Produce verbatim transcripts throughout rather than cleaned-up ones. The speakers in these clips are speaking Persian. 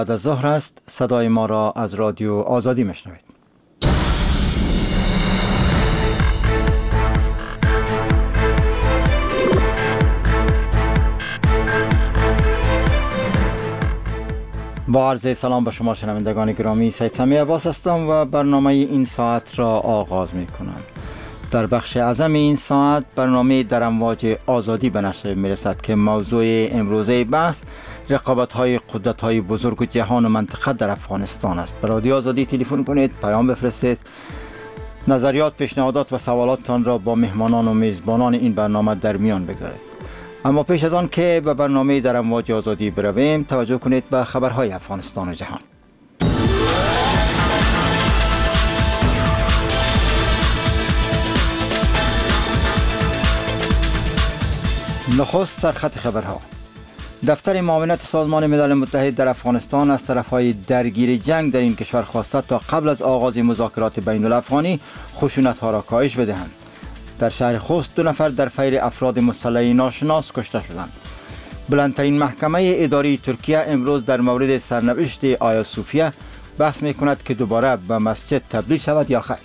بعد از ظهر است. صدای ما را از رادیو آزادی میشنوید. با عرض سلام به شما شنوندگان گرامی، سید سمی عباس هستم و برنامه این ساعت را آغاز می کنم. در بخش اعظم این ساعت برنامه در امواج آزادی به نشر می رسد که موضوع امروزه بحث رقابت‌های قدرت‌های بزرگ جهان و منطقه در افغانستان است. به رادیو آزادی تلفن کنید، پیام بفرستید، نظریات، پیشنهادات و سوالاتتان را با مهمانان و میزبانان این برنامه در میان بگذارید. اما پیش از آن که به برنامه در امواج آزادی برویم، توجه کنید به خبرهای افغانستان و جهان. نخست سرخط خبرها. دفتر معاونت سازمان ملل متحد در افغانستان از طرفهای درگیر جنگ در این کشور خواسته تا قبل از آغاز مذاکرات بین الافغانی خشونت‌ها را کاهش بدهند. در شهر خوست دو نفر در فیر افراد مسلح ناشناس کشته شدند. بلندترین محکمه اداری ترکیه امروز در مورد سرنوشت آیا صوفیه بحث می کند که دوباره به مسجد تبدیل شود یا خیر.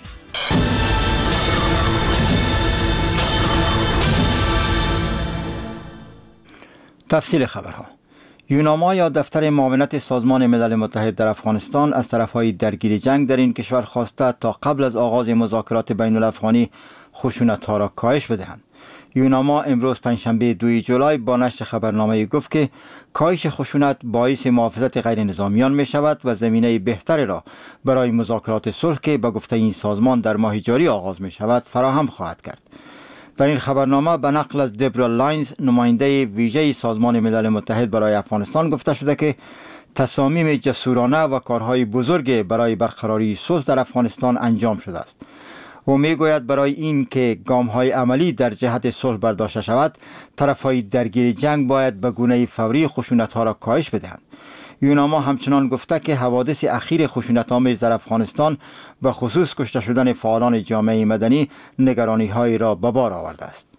تفصیل خبرها. یوناما یا دفتر معاونت سازمان ملل متحد در افغانستان از طرفهای درگیر جنگ در این کشور خواسته تا قبل از آغاز مذاکرات بین الافغانی خشونت‌ها را کاهش بدهند. یوناما امروز پنجشنبه دوم جولای با نشر خبرنامه گفت که کاهش خشونت باعث محافظت غیر نظامیان می شود و زمینه بهتری را برای مذاکرات صلح که به گفته این سازمان در ماه جاری آغاز می شود فراهم خواهد کرد. در این خبرنامه به نقل از دبرا لاینز، نماینده ویژه سازمان ملل متحد برای افغانستان، گفته شده که تصامیم جسورانه و کارهای بزرگ برای برقراری صلح در افغانستان انجام شده است. او میگوید برای این که گام‌های عملی در جهت صلح برداشته شود، طرف‌های درگیر جنگ باید به گونه فوری خشونت‌ها را کاهش بدهند. یوناما همچنان گفته که حوادث اخیر خشونت‌آمیز در افغانستان به خصوص کشته شدن فعالان جامعه مدنی نگرانی‌هایی را به بار آورده است.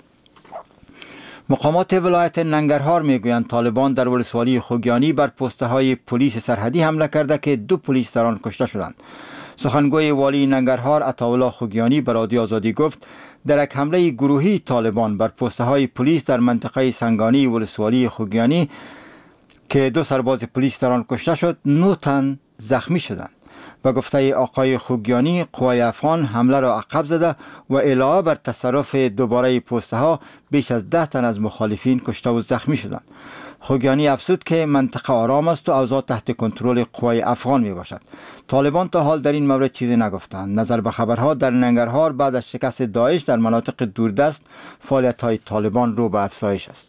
مقامات ولایت ننگرهار میگویند طالبان در ولسوالی خوگیانی بر پست‌های پلیس سرحدی حمله کرده که دو پلیس در آن کشته شدند. سخنگوی والی ننگرهار عطاالله خوگیانی به رادیو آزادی گفت در یک حمله گروهی طالبان بر پست‌های پلیس در منطقه سنگانی ولسوالی خوگیانی که دو سرباز پلیس در آن کشته شد، نه تن زخمی شدند. و گفته آقای خوگیانی قوای افغان حمله را عقب زده و علاوه بر تصرف دوباره پست‌ها بیش از ده تن از مخالفین کشته و زخمی شدند. خوگیانی افزود که منطقه آرام است و اوضاع تحت کنترل قوای افغان می باشد. طالبان تا حال در این مورد چیزی نگفتند. نظر به خبرها در ننگرهار بعد از شکست داعش در مناطق دوردست فعالیت‌های طالبان رو به افزایش است.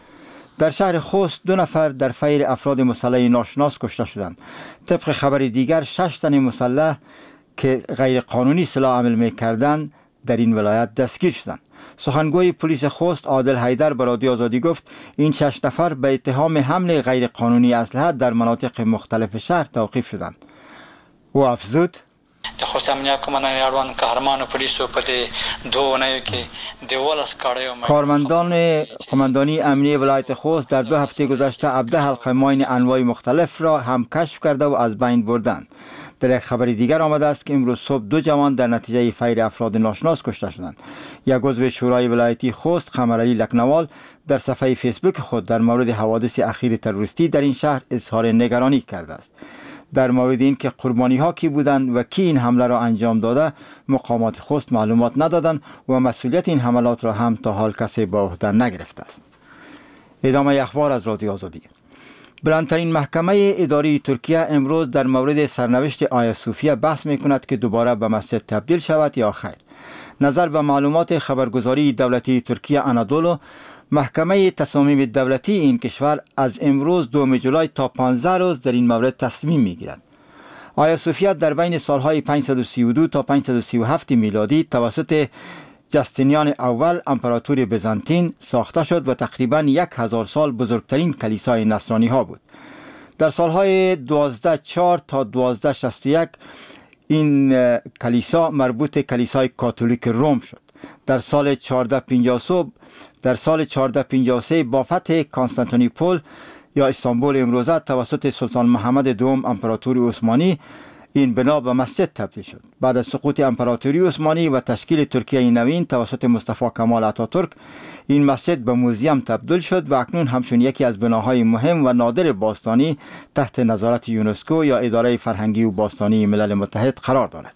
در شهر خوست دو نفر در فیر افراد مسلح ناشناس کشته شدند. طبق خبر دیگر شش تن مسلح که غیر قانونی سلاح عمل می کردند در این ولایت دستگیر شدند. سخنگوی پلیس خوست عادل حیدر به رادیو آزادی گفت این شش نفر به اتهام حمل غیر قانونی اسلحه در مناطق مختلف شهر توقیف شدند. او افزود د خوست امنیت کمانډان اړوند قهرمان پولیسو په دو اونیو کې د ولس کاړیو کارمندان قماندانی امنیه ولایت خوست در دو هفته گذشته عبده حلقه ماین انواع مختلف را هم کشف کرده و از بین بردند. در یک خبر دیگر آمده است که امروز صبح دو جوان در نتیجه فیر افراد ناشناس کشته شدند. یک عضو شورای ولایتی خوست قمرعلی لکنوال در صفحه فیسبوک خود در مورد حوادث اخیر تروریستی در این شهر اظهار نگرانی کرده است. در مورد این که قربانی ها کی بودند و کی این حمله را انجام داده مقامات خوست معلومات ندادند و مسئولیت این حملات را هم تا حال کسی به عهده نگرفته است. ادامه اخبار از رادیو آزادی. بلندترین محکمه اداری ترکیه امروز در مورد سرنوشت آیا صوفیه بحث می کند که دوباره به مسجد تبدیل شود یا خیر. نظر به معلومات خبرگزاری دولتی ترکیه آنادولو، محکمه تصامیم دولتی این کشور از امروز دوم جولای تا پانزده روز در این مورد تصمیم می گیرد. آیا صوفیه در بین سالهای پانصد و سی و دو تا پانصد و سی و هفت میلادی توسط جستینیان اول امپراتور بزنطین ساخته شد و تقریباً یک هزار سال بزرگترین کلیسای نصرانی ها بود. در سالهای دوازده چهار تا دوازده شصت و یک این کلیسا مربوط کلیسای کاتولیک روم شد. در سال چهارده پنجاه و سه در سال چهارده پنجاه و سه با فتح کنستانتینوپل یا استانبول امروزه توسط سلطان محمد دوم امپراتوری عثمانی این بنا به مسجد تبدیل شد. بعد از سقوط امپراتوری عثمانی و تشکیل ترکیه نوین توسط مصطفی کمال اتاتورک این مسجد به موزیم تبدیل شد و اکنون همچون یکی از بناهای مهم و نادر باستانی تحت نظارت یونسکو یا اداره فرهنگی و باستانی ملل متحد قرار دارد.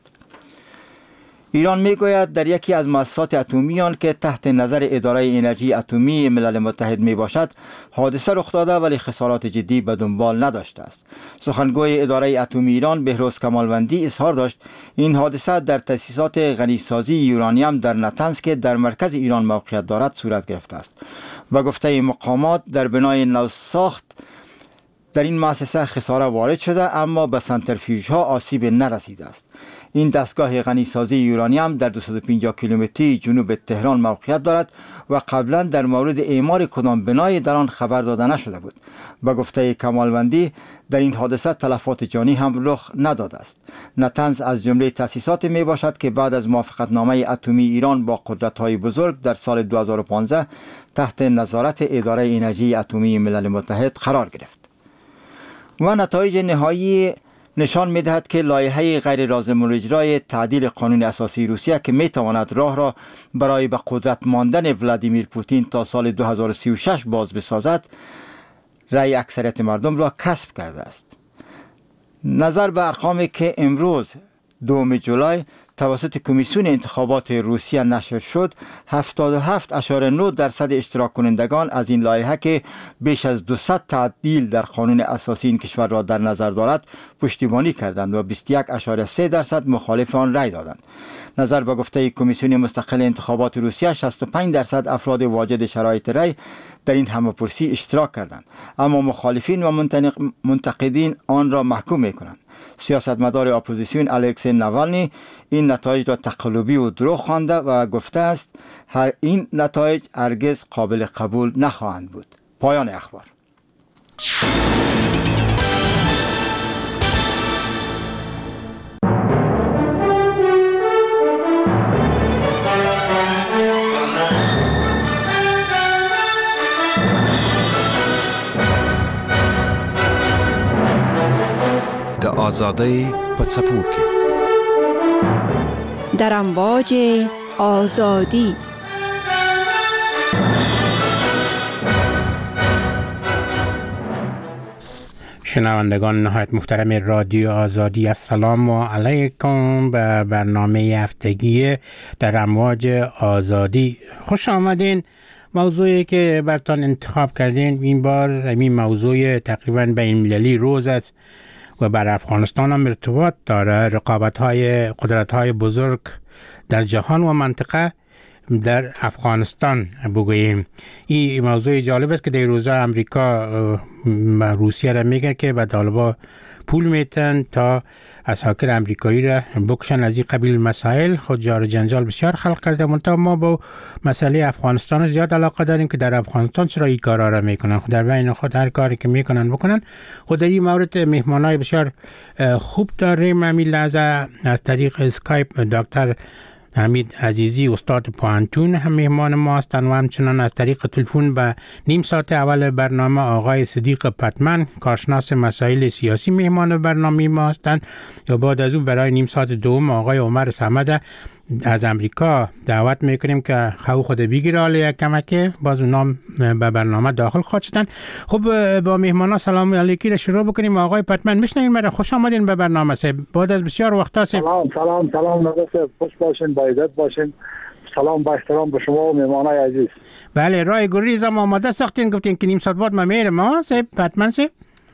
ایران میگوید در یکی از مؤسسات اتمی آن که تحت نظر اداره انرژی اتمی ملل متحد می باشد حادثه رخ داده ولی خسارات جدی به دنبال نداشته است. سخنگوی اداره اتمی ایران بهروز کمالوندی اظهار داشت این حادثه در تأسیسات غنیسازی یورانیم در نتنز که در مرکز ایران موقعیت دارد صورت گرفته است. و گفته مقامات در بنای نوساخت در این مؤسسه خساره وارد شده اما به سنترفیوژها آسیب نرسیده است. این دستگاه غنیسازی یورانیم در دویست و پنجاه کیلومتری جنوب تهران موقعیت دارد و قبلا در مورد اعمار کدام بنای در آن خبر داده نشده بود. به گفته کمالوندی در این حادثه تلفات جانی هم رخ نداده است. نتنز از جمله تأسیسات می باشد که بعد از موافقتنامه اتمی ایران با قدرت‌های بزرگ در سال دو هزار و پانزده تحت نظارت اداره انرژی اتمی ملل متحد قرار گرفت. و نتایج نهایی نشان می‌دهد که لایحه غیر لازم الاجرای تعدیل قانون اساسی روسیه که می‌تواند راه را برای به قدرت ماندن ولادیمیر پوتین تا سال دو هزار و سی و شش باز بسازد رأی اکثریت مردم را کسب کرده است. نظر به ارقامی که امروز دوم جولای توسط کمیسیون انتخابات روسیه نشر شد، هفتاد و هفت اشاره نه درصد اشتراک کنندگان از این لایحه که بیش از دویست تعدیل در قانون اساسی این کشور را در نظر دارد پشتیبانی کردند و بیست و یک اشاره سه درصد مخالف آن رأی دادند. نظر به گفته کمیسیون مستقل انتخابات روسیه، شصت و پنج درصد افراد واجد شرایط رأی در این همه‌پرسی اشتراک کردند، اما مخالفین و منتقدین آن را محکوم می‌کنند. سیاستمدار اپوزیسیون الکسی ناوالنی این نتایج را تقلبی و دروغ خوانده و گفته است هر این نتایج هرگز قابل قبول نخواهند بود. پایان اخبار. آزادی پڅپوکي در امواج آزادی. شنوندگان نهایت محترم رادیو آزادی، السلام علیکم به برنامه هفتگی در امواج آزادی. خوش آمدین. موضوعی که براتون انتخاب کردین این بار این موضوع تقریبا بین المللی روز است و بر افغانستان هم ارتباط داره. رقابت‌های قدرت‌های بزرگ در جهان و منطقه در افغانستان بگوییم. این موضوع جالب است که در روزا امریکا روسیه را میگه که به طالبا پول میتن تا اساکر امریکایی را بکشن. از این قبیل مسائل خود جار جنجال بسیار خلق کرده. منتها ما با مسئله افغانستان زیاد علاقه داریم که در افغانستان چرا این کارا را میکنن. خود در بین خود هر کاری که میکنن بکنن. خود در این مورد مهمانای بسیار خوب داریم. همین لحظه از طریق اسکایپ دکتر حمید عزیزی استاد پوهنتون هم مهمان ما هستند و همچنان از طریق تلفن به نیم ساعت اول برنامه آقای صدیق پتمن کارشناس مسائل سیاسی مهمان برنامه ما هستند. یا بعد از اون برای نیم ساعت دوم آقای عمر صمد از امریکا دعوت میکنیم که خو خود بگیره حالا یک کمکه باز اونام به برنامه داخل خواهد شدن. خب با مهمانا سلام علیکی را شروع بکنیم. آقای پتمن میشنوین مرا؟ خوش آمدین به برنامه صاحب. بعد از بسیار وقتا صاحب. سلام سلام سلام نگاه خوش باشین، با عزت باشین. سلام با احترام به شما و مهمانای عزیز. بله رای گریز هم آماده ساختین، گفتین که نیم ساعت بعد ما میرم ها صاحب پتمن صاحب.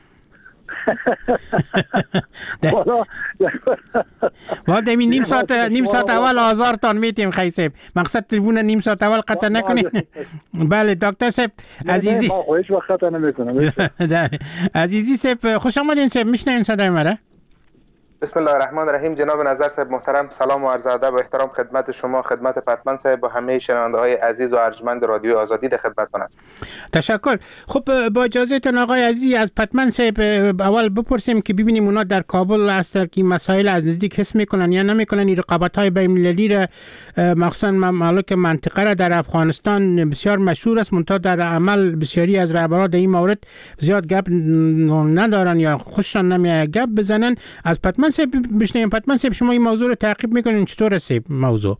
بعد همین نیم ساعت نیم ساعت اول آزارتان میتیم خیلی صاحب. مقصد تلفن نیم ساعت اول قطع نکنین. بله دکتر صاحب عزیزی. ما هیچ وقت قطع نمیکنم. عزیزی صاحب خوش آمدین صاحب. میشنوین صدای مرا؟ بسم الله الرحمن الرحیم. جناب نظر صاحب محترم، سلام و عرض ادب و احترام خدمت شما، خدمت پتمن صاحب و همه شنونده های عزیز و ارجمند رادیو آزادی در خدمتتون هستم. تشکر. خب با اجازهتون آقای عزیز، از پتمن صاحب اول بپرسیم که ببینیم اونا در کابل هستن که مسائل از نزدیک حس میکنن یا نمیکنن، این رقابت‌های بین‌المللی را مخصوصا ممالک منطقه را در افغانستان بسیار مشهور است، منتها در عمل بسیاری از رهبران در این مورد زیاد گپ ندارن یا خوششان نمیاد گپ بزنن. از پتمن صاحب بشنویم. پتمن صاحب شما این موضوع رو تعقیب میکنین، چطور است موضوع؟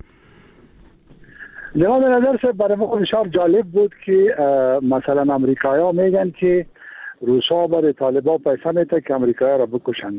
جناب نظر صاحب، برای ما بسیار جالب بود که مثلا امریکایی‌ها میگن که روسا برای طالبان پیسه میده که امریکایی‌ها را بکشند.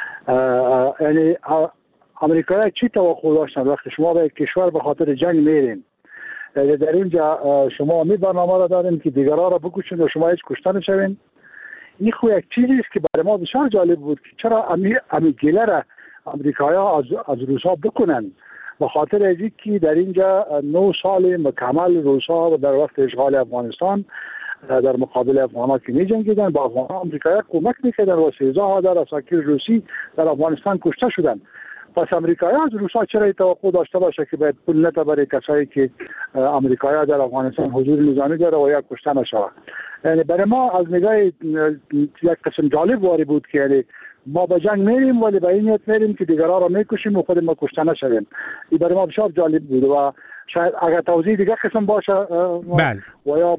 یعنی امریکایی‌ها چی توقع داشتن وقتی شما به کشور به خاطر جنگ میرین؟ در اینجا شما می برنامه را دارین که دیگران را بکشند و شما هیچ کشته نشوین. این خو یک چیزی است که برای ما بسیار جالب بود که چرا امی امیگیله را امریکایی‌ها از از روسا بکنن، به خاطر از اینکه در اینجا نه سال مکمل روسا در وقت اشغال افغانستان در مقابل افغان‌ها که می جنگیدن، با افغان‌ها امریکایی‌ها کمک میکردن و سیزده هزار اساکیر روسی در افغانستان کشته شدن. پس امریکایی‌ها از روسا چرا توقع داشته باشه که باید پول نده برای کسایی که امریکایی‌ها در افغانستان حضور نظامی داره و یا کشته نشود؟ یعنی برای ما از نگاه یک قسم جالب واری بود که یعنی ما به جنگ میریم ولی به این نیت میریم که دیگران را میکشیم و خود ما کشته نشویم. این برای ما بسیار جالب بود و شاید اگر توضیح دیگه قسم باشه بله و یا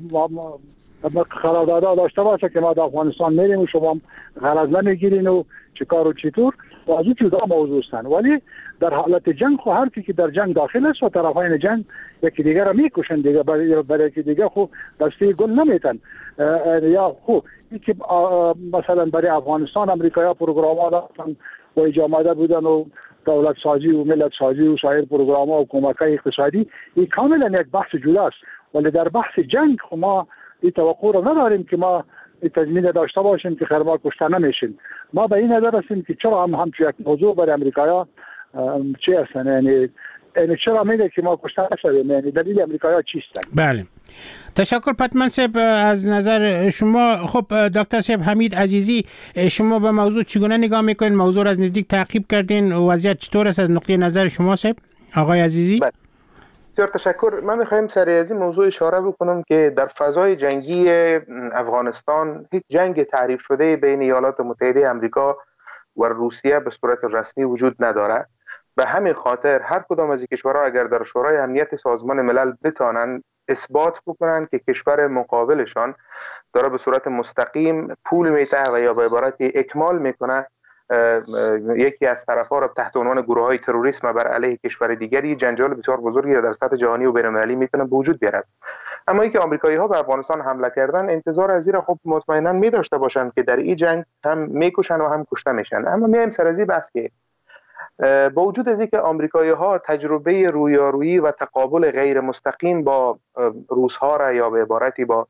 قرارداد داشته باشه که ما در افغانستان میریم و شما غرض نمیگیرین و چیکار و چطور و از این جدا موضوع هستن، ولی در حالت جنگ خو هر کی که در جنگ داخل است و طرفین جنگ یکی دیگر را میکشن، دیگه برای برای یکی دیگه خو دسته گل نمیتن یا خو اینکه مثلا برای افغانستان امریکایی‌ها پروگرام‌ها داشتن و اجامه بودن و دولت سازی و ملت سازی و سایر پروگرام‌ها و کمک‌های اقتصادی، این کاملا یک بحث جداست. ولی در بحث جنگ خو ما این توقع را نداریم که ما تضمین داشته باشیم که خیر ما کشته نمیشیم. ما به این نظر هستیم که چرا هم همچون یک موضوع برای امریکایی‌ها چی هستن، یعنی یعنی چرا میگه که ما کشته نشویم، یعنی دلیل امریکایی‌ها چیستن؟ بله تشکر پتمن صاحب از نظر شما. خب دکتر صاحب حمید عزیزی، شما به موضوع چگونه نگاه میکنین؟ موضوع را از نزدیک تعقیب کردین، وضعیت چطور است از نقطه نظر شما صاحب؟ آقای عزیزی بله. بسیار تشکر. من میخوایم سریع از این موضوع اشاره بکنم که در فضای جنگی افغانستان هیچ جنگ تعریف شده بین ایالات متحده آمریکا و روسیه به صورت رسمی وجود نداره. به همین خاطر هر کدام از این کشورها اگر در شورای امنیت سازمان ملل بتانن اثبات بکنن که کشور مقابلشان داره به صورت مستقیم پول میده و یا به عبارتی اکمال میکنه یکی از طرف‌ها را تحت عنوان گروه‌های تروریسم بر علیه کشور دیگری، جنجال بسیار بزرگی را در سطح جهانی و بین‌المللی میتونه به وجود بیارد. اما اینکه آمریکایی‌ها به افغانستان حمله کردن، انتظار از این خب مطمئنا می داشته باشند که در این جنگ هم میکشن و هم کشته میشن. اما میایم سر از این بحث که با وجود از اینکه آمریکایی‌ها تجربه رویارویی و تقابل غیر مستقیم با روس‌ها را یا به عبارتی با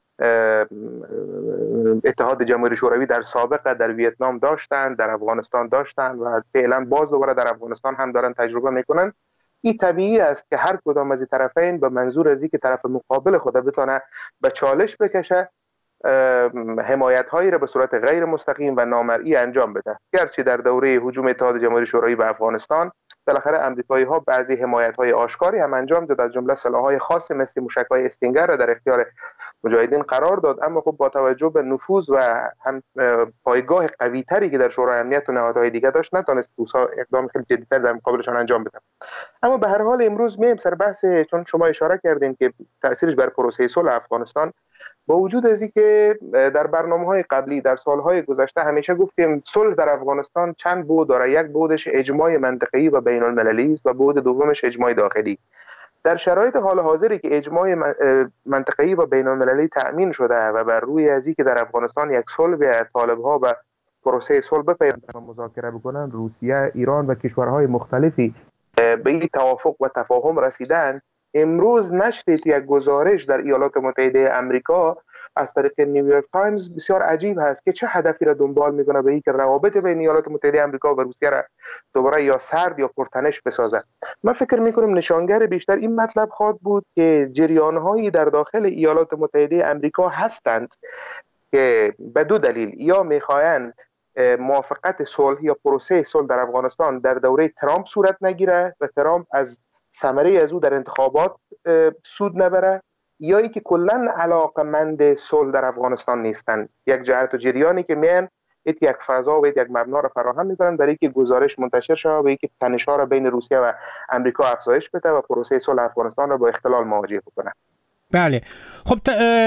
اتحاد جماهیر شوروی در سابق در ویتنام داشتند، در افغانستان داشتند و فعلا باز دوباره در افغانستان هم دارن تجربه میکنن، این طبیعی است که هر کدام از این طرفین به منظور از اینکه طرف مقابل خود بتونه به چالش بکشه حمایت هایی را به صورت غیر مستقیم و نامرئی انجام بده. گرچه در دوره هجوم اتحاد جماهیر شوروی به افغانستان بالاخره امریکایی ها بعضی حمایت های آشکاری هم انجام داد، از جمله سلاح های خاص مثل موشک های استینگر را در اختیار مجاهدین قرار داد. اما خب با توجه به نفوذ و هم پایگاه قوی تری که در شورای امنیت و نهادهای دیگه داشت، نتونست روسا اقدام خیلی جدی‌تر در مقابلشان انجام بده. اما به هر حال امروز میایم سر بحث، چون شما اشاره کردین که تاثیرش بر پروسه صلح افغانستان، با وجود از اینکه در برنامه‌های قبلی در سالهای گذشته همیشه گفتیم صلح در افغانستان چند بود داره، یک بودش اجماع منطقه‌ای و بین‌المللی است و بود دومش اجماع داخلی. در شرایط حال حاضری که اجماع منطقه‌ای و بین‌المللی تأمین شده و بر روی از اینکه در افغانستان یک صلح به طالب‌ها و پروسه صلح بپیوندن و مذاکره بکنن، روسیه، ایران و کشورهای مختلفی به این توافق و تفاهم رسیدن، امروز نشر یک گزارش در ایالات متحده آمریکا از طریق نیویورک تایمز بسیار عجیب هست که چه هدفی را دنبال میکنه، به اینکه روابط بین ایالات متحده آمریکا و روسیه را دوباره یا سرد یا پرتنش بسازه. من فکر میکنم نشانگر بیشتر این مطلب خواهد بود که جریان‌هایی در داخل ایالات متحده آمریکا هستند که به دو دلیل، یا میخواهند موافقت صلح یا پروسه صلح در افغانستان در دوره ترامپ صورت نگیره و ترامپ از ثمره از او در انتخابات سود نبره، یا ای که کلا علاقمند صلح در افغانستان نیستن. یک جهت و جریانی که میان ایت یک فضا و ایت یک مبنا را فراهم میکنن برای اینکه گزارش منتشر شود و اینکه تنش‌ها را بین روسیه و امریکا افزایش بده و پروسه صلح افغانستان را با اختلال مواجه بکنه. بله، خب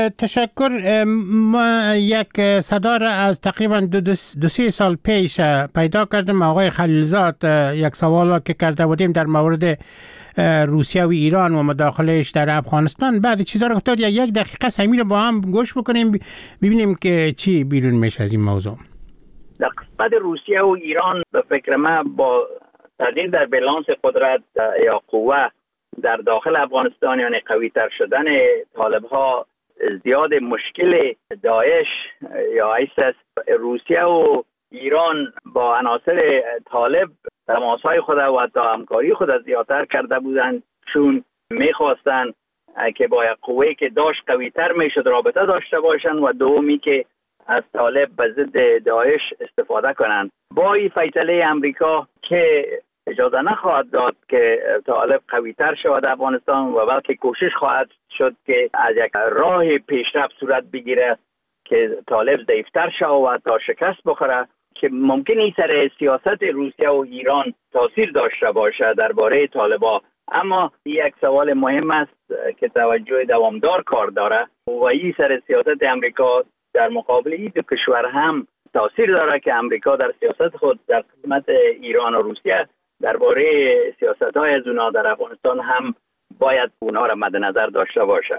تشکر. ما یک صدا را از تقریبا دو, دو, دو سه سال پیش پیدا کردم. آقای خلیلزاد یک سوال که کرده بودیم در مورد روسیه و ایران و مداخلهش در افغانستان، بعد چیزا رو گفتاد. یک دقیقه سمی رو با هم گوش بکنیم ببینیم که چی بیرون میشه از این موضوع. در قسمت روسیه و ایران به فکر من با تغییر در بالانس قدرت یا قوه در داخل افغانستان، یعنی قوی تر شدن طالب ها، زیاد مشکل داعش یا آیسیس، روسیه و ایران با عناصر طالب تماس های خود و حتی همکاری خود زیادتر کرده بودند، چون میخواستند که با یک قوه که داشت قوی تر میشد رابطه داشته باشند و دومی که از طالب به ضد داعش استفاده کنند. با این فیصله امریکا که اجازه نخواهد داد که طالب قوی تر شود افغانستان و بلکه کوشش خواهد شد که از یک راه پیشرفت صورت بگیره که طالب ضعیفتر شود و تا شکست بخوره، که ممکن این سر سیاست روسیه و ایران تاثیر داشته باشه درباره طالبا. اما یک سوال مهم است که توجه دوامدار کار داره و این سر سیاست امریکا در مقابل این دو کشور هم تاثیر داره که امریکا در سیاست خود در قسمت ایران و روسیه درباره سیاست‌های از اونا در افغانستان هم باید اونها را مد نظر داشته باشه.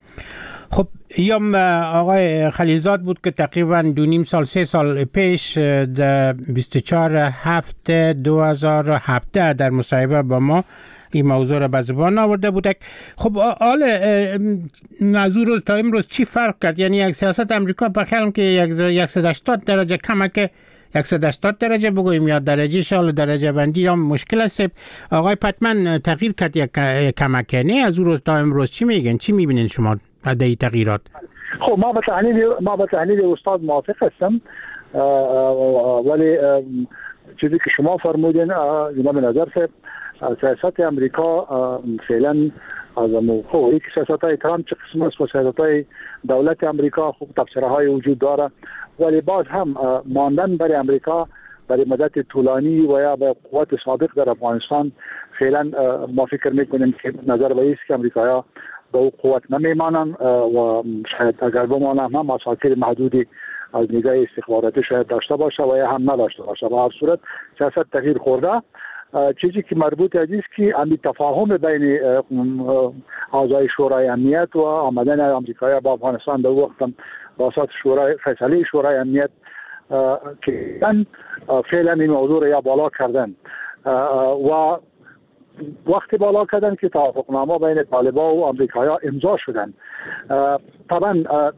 خب ایام آقای خلیلزاد بود که تقریبا دو نیم سال سه سال پیش در بیست و چهار هفته دو هزار و هفده در مصاحبه با ما این موضوع را به زبان آورده بودک. خب حالا از اون روز تا امروز چی فرق کرد؟ یعنی یک سیاست امریکا بخیالم که یک صد و هشتاد درجه کمه، که صد و هشتاد درجه بگوییم یا درجه شال درجه بندی یا مشکل است. آقای پتمن تغییر کرد یک کمک، نه از اون روز تا امروز چی میگن؟ چی میبینین شما از این تغییرات؟ خب ما به تحلیل ما به تحلیل استاد موافق هستم، ولی چیزی که شما فرمودین جناب نظر سے سیاست امریکا فعلا از موقع یک سیاست های ترامپ چه قسم است و سیاست های دولت امریکا خوب تفسیرهای های وجود داره، ولی باز هم ماندن برای امریکا برای مدت طولانی و یا به قوت سابق در افغانستان فعلا ما فکر میکنیم که نظر به است که امریکایا به او قوت نمیمانن و شاید اگر بمانن هم مسائل محدودی از نگاه استخباراتی شاید داشته باشه و یا هم نداشته باشه. به هر صورت سیاست تغییر خورده. چیزی که مربوط است که امی تفاهم بین اعضای شورای امنیت و آمدن امریکایی با افغانستان در وقت واسط شورای فیصله شورای امنیت که فعلا این موضوع را یا بالا کردن و وقتی بالا کردن که توافقنامه بین طالبان و امریکایی امضا شدن. طبعا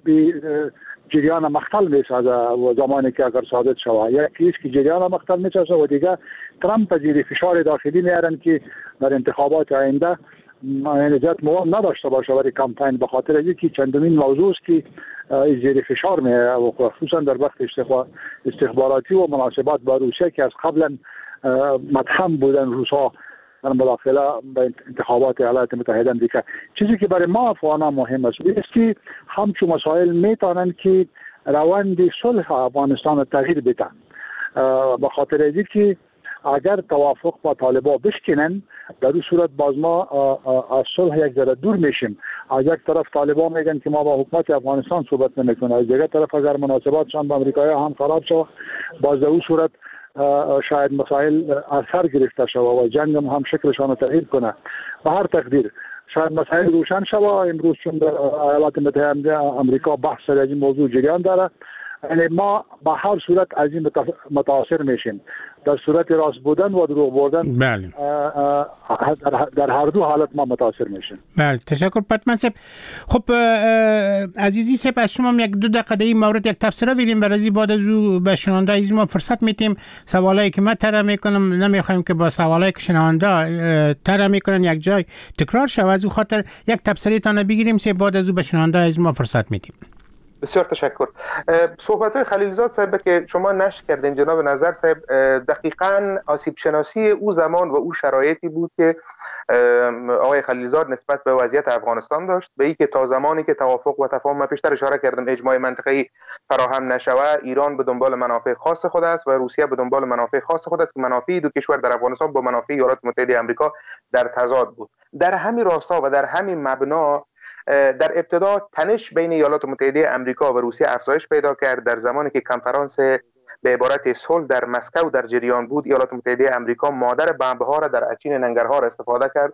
جریان مقتل میسازه و زمانی که اگر ثابت شود یکی است که جریان مقتل میسازه و دیگه ترامپ زیر فشار داخلی میارن که در انتخابات آینده نجات موام نداشته باشه برای کمپین، به خاطر اینکه چندمین موضوع است که زیر فشار میاره و خصوصا در وقت استخباراتی و مناسبات با روسیه که از قبلا متهم بودن روسا در مداخله به انتخابات ایالات متحده آمریکا. چیزی که برای ما افغانان مهم است است که همچون مسائل میتونن که روند صلح افغانستان تغییر بدن، به خاطر اینکه اگر توافق با طالبان بشکنن در این صورت باز ما از صلح یک ذره دور میشیم. از یک طرف طالبان میگن که ما با حکومت افغانستان صحبت نمیکنه، از دیگر طرف اگر مناسباتشان با امریکایی هم خراب شود باز در این صورت شاید مسائل اثر گرفته شود و جنگ هم, هم شکلشان تغییر کنه. به هر تقدیر شاید مسائل روشن شود. امروز چون در ایالات متحده آمریکا بحث در این موضوع جریان داره، یعنی ما به هر صورت از این متاثر میشیم، در صورت راست بودن و دروغ بودن. بله. در هر دو حالت ما متاثر میشیم. بله، تشکر پتمن صاحب. خب عزیزی صاحب از شما یک دو دقیقه این مورد یک تفسیر بدیم، برای بعد از او به شنونده از ما فرصت میتیم سوالایی که من طرح میکنم نمیخوایم که با سوالایی که شنونده طرح میکنن یک جای تکرار شود، از او خاطر یک تفسیرتان بگیریم سه بعد از او به شنونده از ما فرصت میتیم. بسیار تشکر. صحبت های خلیلزاد صاحب که شما نشر کردین جناب نظر صاحب، دقیقاً آسیب شناسی او زمان و او شرایطی بود که آقای خلیلزاد نسبت به وضعیت افغانستان داشت، به اینکه تا زمانی که توافق و تفاهم، من پیشتر اشاره کردم، اجماع منطقه‌ای فراهم نشود، ایران به دنبال منافع خاص خود است و روسیه به دنبال منافع خاص خود است که منافع دو کشور در افغانستان با منافع ایالات متحده آمریکا در تضاد بود. در همین راستا و در همین مبنا در ابتدا تنش بین ایالات متحده آمریکا و روسیه افزایش پیدا کرد. در زمانی که کنفرانس به عبارت صلح در مسکو در جریان بود، ایالات متحده آمریکا مادر بمب‌ها را در اچین ننگرهار استفاده کرد،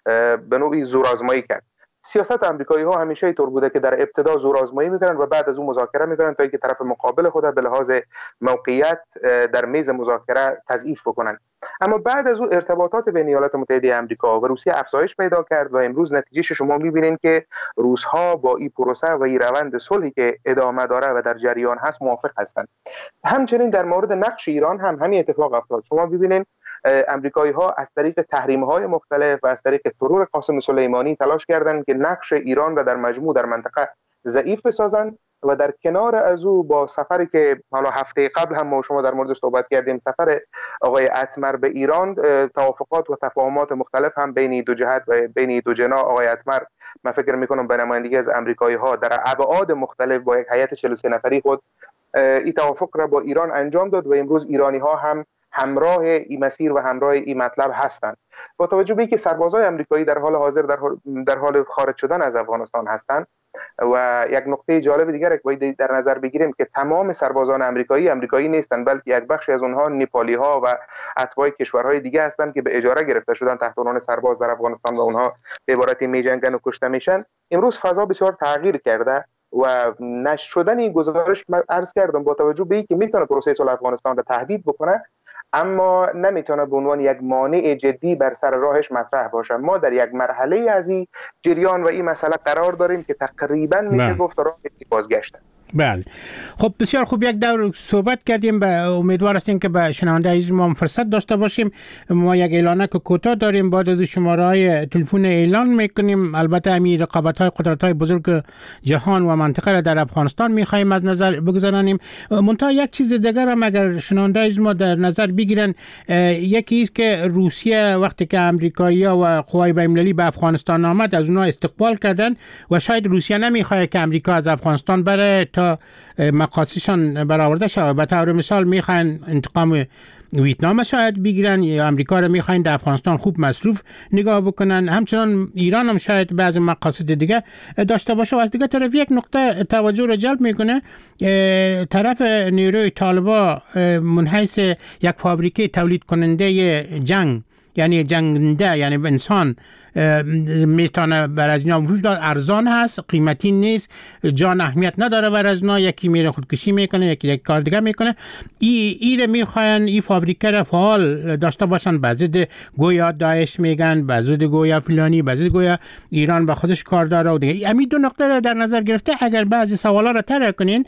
به نوعی زورآزمایی کرد. سیاست آمریکایی ها همیشه اینطور بوده که در ابتدا زورآزمایی میکنن و بعد از اون مذاکره میکنن تا اینکه طرف مقابل خود به لحاظ موقعیت در میز مذاکره تضعیف بکنن. اما بعد از اون ارتباطات بین ایالات متحده آمریکا و روسیه افزایش پیدا کرد و امروز نتیجهش شما میبینین که روس‌ها با این پروسه و این روند صلحی که ادامه داره و در جریان هست موافق هستند. همچنین در مورد نقش ایران هم همین اتفاق افتاد. شما ببینین امریکایی ها از طریق تحریم های مختلف و از طریق ترور قاسم سلیمانی تلاش کردند که نقش ایران را در مجموع در منطقه ضعیف بسازند و در کنار از او با سفری که حالا هفته قبل هم ما شما در موردش صحبت کردیم، سفر آقای اتمر به ایران، توافقات و تفاهمات مختلف هم بین دو جهت و بین دو جناح آقای اتمر، من فکر میکنم به نمایندگی از امریکایی ها در ابعاد مختلف با یک هیئت چهل و سه نفری خود این توافق را با ایران انجام داد و امروز ایرانی ها هم همراه این مسیر و همراه این مطلب هستند. با توجه به اینکه سربازای آمریکایی در حال حاضر در حال, در حال خارج شدن از افغانستان هستند و یک نکته جالب دیگر که باید در نظر بگیریم که تمام سربازان آمریکایی آمریکایی نیستند، بلکه یک بخشی از اونها نپالی ها و اتباع کشورهای دیگه هستند که به اجاره گرفته شدن تحت عنوان سرباز در افغانستان و اونها به عبارتی میجنگن و کشته میشن. امروز فضا بسیار تغییر کرده و نشر شدن این گزارش من عرض کردم با توجه به اینکه میتونه پروسه صلح افغانستان را تهدید بکنه، اما نمیتونه به عنوان یک مانع جدی بر سر راهش مطرح باشه. ما در یک مرحله از این جریان و این مسئله قرار داریم که تقریبا میشه گفت راه بازگشت است. بله، خب بسیار خوب، یک دور صحبت کردیم، به امیدوار هستیم که به شنونده عزیز ما فرصت داشته باشیم. ما یک اعلانک کوتاه داریم، بعد از شماره‌های تلفن اعلان میکنیم. البته همین رقابت‌های قدرت‌های بزرگ جهان و منطقه را در افغانستان می‌خوایم از نظر بگذاریم. منتها یک چیز دیگر هم اگر شنونده عزیز ما در نظر بگیرن، یکی است که روسیه وقتی که امریکایی‌ها و قوای بین‌المللی به افغانستان آمد از اونها استقبال کردن و شاید روسیه نمی‌خواد که امریکا از افغانستان بره تا مقاصدشان برآورده شود. به طور مثال میخوان انتقام ویتنام شاید بگیرن یا امریکا رو میخوان در افغانستان خوب مصروف نگاه بکنن. همچنان ایران هم شاید بعض مقاصد دیگه داشته باشه. و از دیگه طرف یک نقطه توجه رو جلب میکنه، طرف نیروی طالبا منحیث یک فابریکه تولید کننده جنگ، یعنی جنگنده، یعنی انسان میتونه بر از اینا مفید ارزان هست، قیمتی نیست، جان اهمیت نداره بر از اینا، یکی میره خودکشی میکنه، یکی یک کار دیگه میکنه. ای ایره میخواین این فابریکه را فعال داشته باشن، بعضی گویا داعش میگن، بعضی گویا فلانی، بعضی گویا ایران به خودش کار داره و دیگه. همین دو نقطه در نظر گرفته اگر بعضی سوالا را طرح کنین،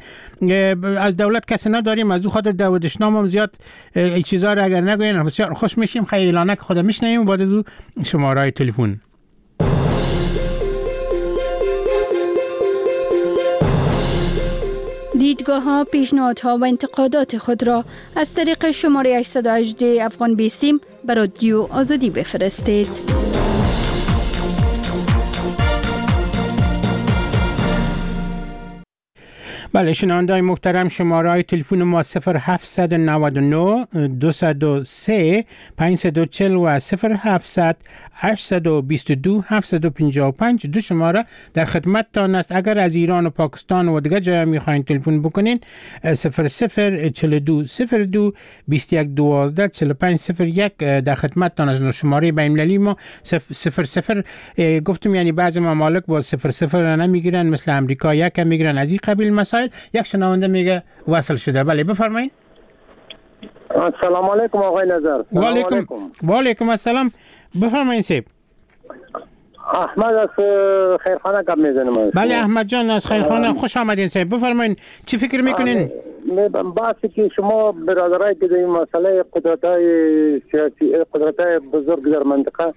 از دولت کسی نداریم، از او خاطر دعوتشنامه هم زیاد این چیزا را اگر نگوین بسیار خوش میشیم. خیلی اعلانک خود میشنویم، بعد از او شماره تلفن. دیدگاه ها، پیشنهادها و انتقادات خود را از طریق شماره هشت یک هشت افغان بیسیم به رادیو آزادی بفرستید. بله شنونده‌های محترم، شماره های تلفن ما صفر هفت نه نه دو صفر سه پنج چهار صفر و صفر هفت هشت دو دو هفت پنج پنج دو شماره در خدمتتان است. اگر از ایران و پاکستان و دیگر جای میخواین تلفن بکنین، صفر صفر چهل و دو صفر دو بیست و یک دوازده چهل و پنج صفر یک در خدمتتان است. شماره بین المللی ما صفر صفر گفتم، یعنی بعضی ممالک با صفر صفر نمیگیرن، مثل امریکا یک هم میگیرن. از این قبیل مسائل یک شنونده میگه وصل شده. بله بفرمایید. السلام علیکم آقای نظر. و علیکم و علیکم السلام. بفرمایید سیب. احمد از خیرخانه کم میزنم. بله احمد جان از خیرخانه، خوش آمدین سیب. بفرمایید چی فکر میکنین؟ بحثی که شما برادرای که این مسئله قدرت‌های سیاسی، قدرت‌های بزرگ در منطقه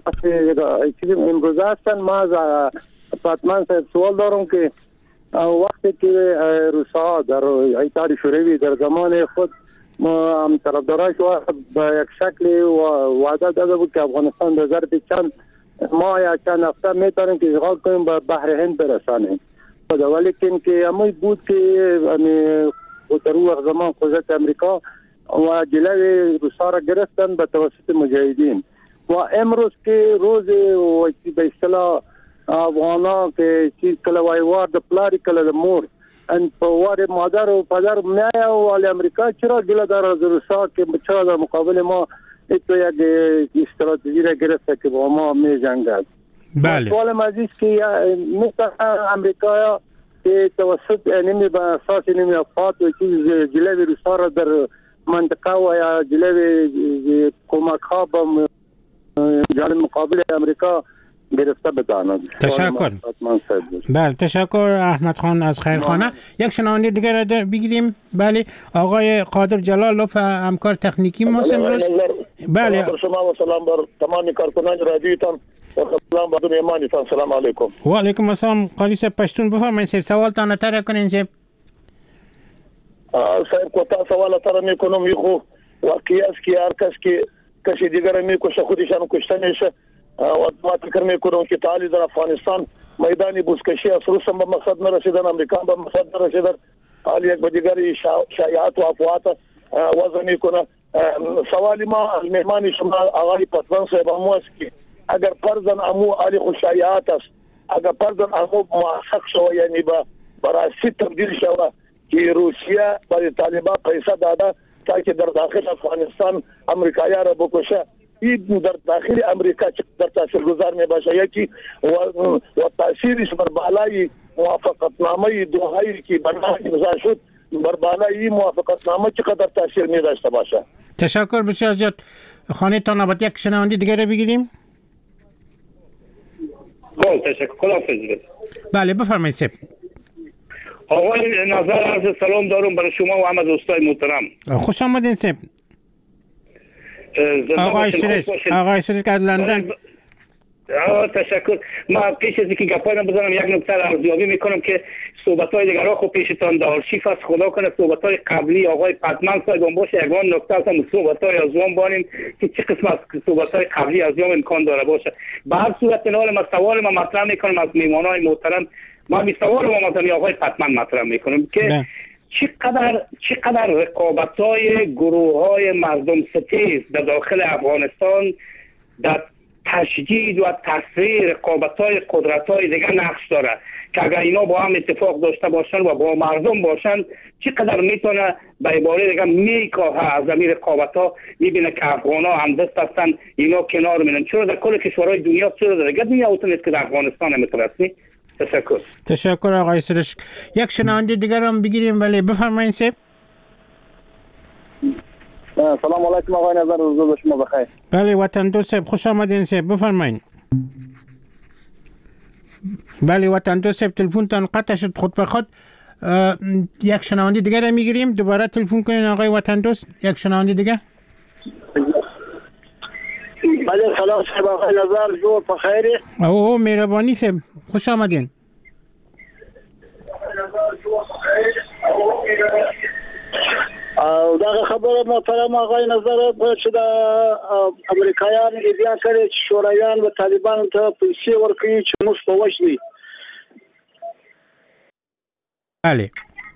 بحثی چیزی امروز هستن، ما از فاطمه صاحب سوال دارم که وقت وقتی که روس‌ها در اتحاد شوروی در زمان خود هم طرفداراش به یک شکل وعده داده بود که افغانستان در ظرف چند ماه یا چند هفته میتونیم که اشغال کنیم به بحر هند برسانیم. ولی که همون بود که در اون وقت زمان قدرت امریکا و جلوی روس‌ها را گرفتن به توسط مجاهدین و امروز که روز به اصطلاح افغانا که چیز کله وایوار د پلاری کله د مور ان په واره مادر او پدر نه او امریکا چرا گله در از روس‌ها که چرا در مقابل ما ایتو یک استراتژی را گرفته که با ما می جنگد. بله. سوال عزیز که مثل امریکا که توسط نمی به اساس نمی افات و چیز جلوی روس‌ها را در منطقه و یا جلوی کمک ها به جانب مقابل امریکا گرفته بداند. تشکر. بله تشکر احمد خان از خیرخانه. یک شنونده دیگر را بگیریم. بله آقای قادر جلالوف همکار تکنیکی ما امروز. بله شما و سلام بر تمام کارکنان رادیوتان و سلام بر ایمانتان. سلام علیکم. و علیکم السلام. قاضی صاحب پشتون بفرمایید سوال تان تر کنین صاحب. صاحب کو تا سوال تر میکنم یخو واقعی است که هر کس که کسی دیگر میکشه خودشان کشته میشه و ما فکر میکنم که تعالی در افغانستان میدانی بوزکشی از روس هم به مقصد نرسیدن، امریکا به مقصد نرسیدن، حالی یک به دیگری شایعات و افواهات وضع میکنه. سوالی ما از مهمان شما آقای پتوان صاحب همو است که اگر فرضاً امو علی خود شایعات است، اگر فرضاً امو موافق شو یعنی با براستی تبدیل شو که روسیه برای طالبان پیسه داده تا که در داخل افغانستان امریکایان را بکشه، این در داخل امریکا چه در تاثیر گذار می باشه یکی و, و تاثیرش بر بالای موافقتنامه دوحه‌ای که بنای امضا شد بر بالای موافقتنامه چقدر تاثیر می داشته باشه. تشکر بسیار زیاد. خانه تا نوبت یک شنونده دیگر بگیریم. خب تشکر. خداحافظ. بله بفرمایید صاحب. آقای نظر عرض سلام دارم برای شما و همه دوستای محترم. خوش آمدین صاحب. آقای سرش آقای سرش از لندن. تشکر. ما پیش از اینکه گپایم بزنم یک نکته را ارزیابی میکنم که صحبت‌های دیگرها خب پیشتان در آرشیف است. خدا کنه صحبت‌های قبلی آقای پتمن صاحب هم باشه یگان نکته است هم صحبت‌های از اون بانیم که چه قسم از صحبت‌های قبلی از اون امکان داره باشه. به هر صورت نال ما سوال ما مطرح میکنم از میهمانای محترم. ما می سوال ما مثلا آقای پتمن مطرح میکنم که چقدر چقدر رقابت‌های گروه‌های مردم ستیز در داخل افغانستان در تشدید و تسریع رقابت‌های قدرت‌های دیگر نقش داره که اگر اینا با هم اتفاق داشته باشن و با مردم باشن چقدر میتونه به عباره دیگر میکاهه از این رقابت‌ها. میبینه که افغان‌ها هم دست هستن اینا کنار میرن. چرا در کل کشورهای دنیا چرا در دیگر دنیا اوتونید که در افغانستان نمیتونستی؟ تشکر. تشکر آقای سرش. یک شنونده دیگر هم بگیریم. ولی بفرمایید صاحب. سلام علیکم آقای نظر روز شما بخیر. بله وطن دوست صاحب خوش آمدین صاحب بفرمایید. بله وطن دوست صاحب تلفن تان قطع شد خود به خود. یک شنونده دیگر هم میگیریم. دوباره تلفن کنین آقای وطن دوست. یک شنونده دیگر. بله سلام صاحب آقای نظر جور بخیری. اوه مهربانی صاحب خوش آمدین. او دا خبره محترم آقای نظر چې د امریکایان ادعا کړې چې شورویان و طالبان ته پیسې ورکوي چې موږ په وژني. بله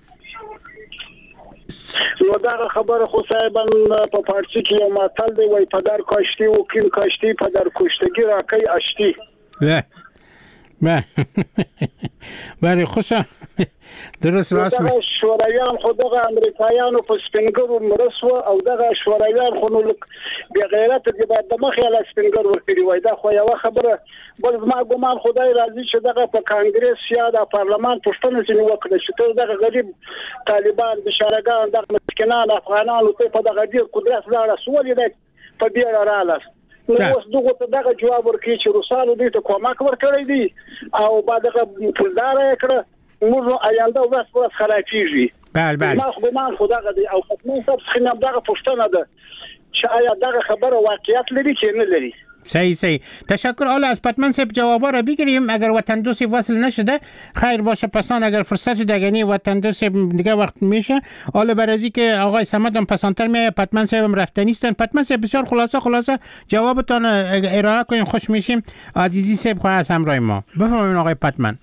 نو دا خبره خو صاحبان په پارچې کې یو متل دی وای پدر کاشتی و کیم کاشتی پدر کشتگی راکای اشتی. بله بله بله خوشا درست راست دغه شورویان خو دغه امریکایانو په سپینګرو مرسو او دغه شورویان خو نو بیا غیرت دې بعد د مخ یاله سپینګر ورکړي وای دا خو یو خبره بل ما ګومان خدای راضي چې دغه په کانګرس یا د پارلمان پښتنه چې وکړي چې ته دغه غریب طالبان بشارګان دغه مسکینان افغانانو ته په دغه ډیر قدرت لاره سولې ده په بیا رااله. نو اوس دغه ته دغه جواب ورکړي چې روسانو دې ته کومک ورکړی دی او بعد دغه پولدار کړ موږ آینده وس وس خلاصيږي. بله بله ما خو ما خو دغه دی او خو نو څه خنم دغه پښتنه ده چې آیا دغه خبره واقعیت لري چې نه لري. صحیح صحیح تشکر. حالا از پتمن صاحب جوابا را بگیریم. اگر وطن دوست وصل نشده خیر باشه، پسان اگر فرصت شده اگه وطن دوست دیگه وقت میشه. حالا برازی که آقای صمد هم پسانتر میه، پتمن صاحب هم رفته نیستن. پتمن صاحب بسیار خلاصه خلاصه جوابتان ارائه کنین، خوش میشیم. عزیزی صاحب خواه از همراه ما بفرمایید آقای پتمن.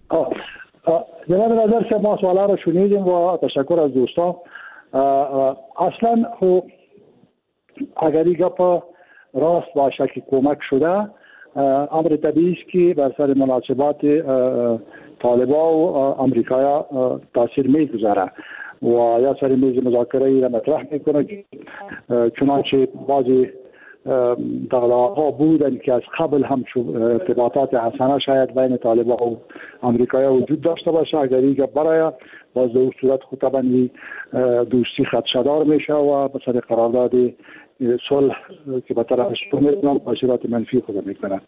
جناب نظر صاحب ما سوالا رو شنیدیم و تشکر از دوستان. اصلا خو اگر این گپ راست باشه که کمک شده، امر طبیعی است که بر سر مناسبات طالبا و امریکا تاثیر میگذاره و یا سر میز مذاکره را مطرح میکنه که چنانچه بعضی دغدغه‌ها بودن که از قبل هم ارتباطات حسنه شاید بین طالبان و امریکا وجود داشته باشه. اگر این برای باز در صورت خود طبعا دوستی خدشه‌دار میشه و به سر قرارداد صلح که به طرف سوم تاثیرات منفی خود میکنند.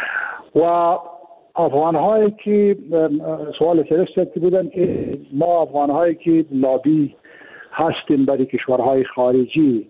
و افغان هایی که سوال سرستی بودن که ما افغان هایی که لابی هستیم برای کشورهای خارجی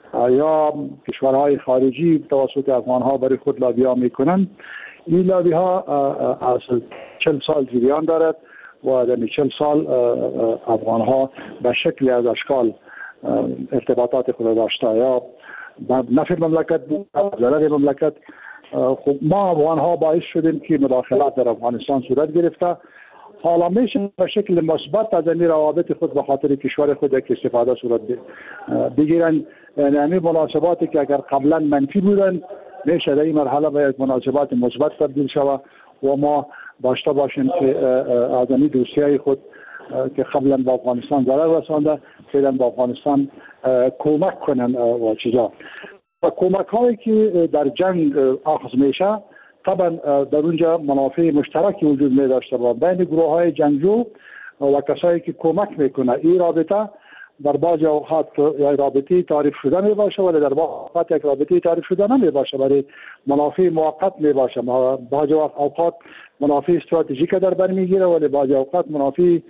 یا کشورهای خارجی توسط افغان ها برای خود لابی ها میکنن، این لابی ها از چل سال جریان دارد و در چل سال افغان ها به شکلی از اشکال ارتباطات خود داشته، یا نفع مملکت بود، ضرر مملکت. خب ما افغان ها باعث شدیم که مداخلات در افغانستان صورت گرفته. حالا میشه به شکل مثبت از این روابط خود به خاطر کشور خود که استفاده صورت بگیرن. یعنی همین مناسباتی که اگر قبلا منفی بودن میشه در این مرحله به یک مناسبات مثبت تبدیل شود و ما داشته باشیم که از این دوستیای خود که قبلا با افغانستان ضرر رسانده فعلا با افغانستان کمک کنن و چیزا. و کمک هایی که در جنگ آغاز میشه طبعا در اونجا منافع مشترکی وجود می داشته با بین گروه های جنگجو و کسایی که کمک میکنه. این رابطه در بعضی اوقات یا رابطه تعریف شده می باشه ولی در بعضی اوقات یک رابطه تعریف شده نمی باشه، برای منافع موقت می باشه. بعضی اوقات منافع استراتژیک در بر میگیره ولی بعضی اوقات منافع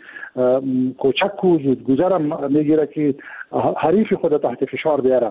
کوچک وجود گذرم میگیره که حریف خود تحت فشار بیاره.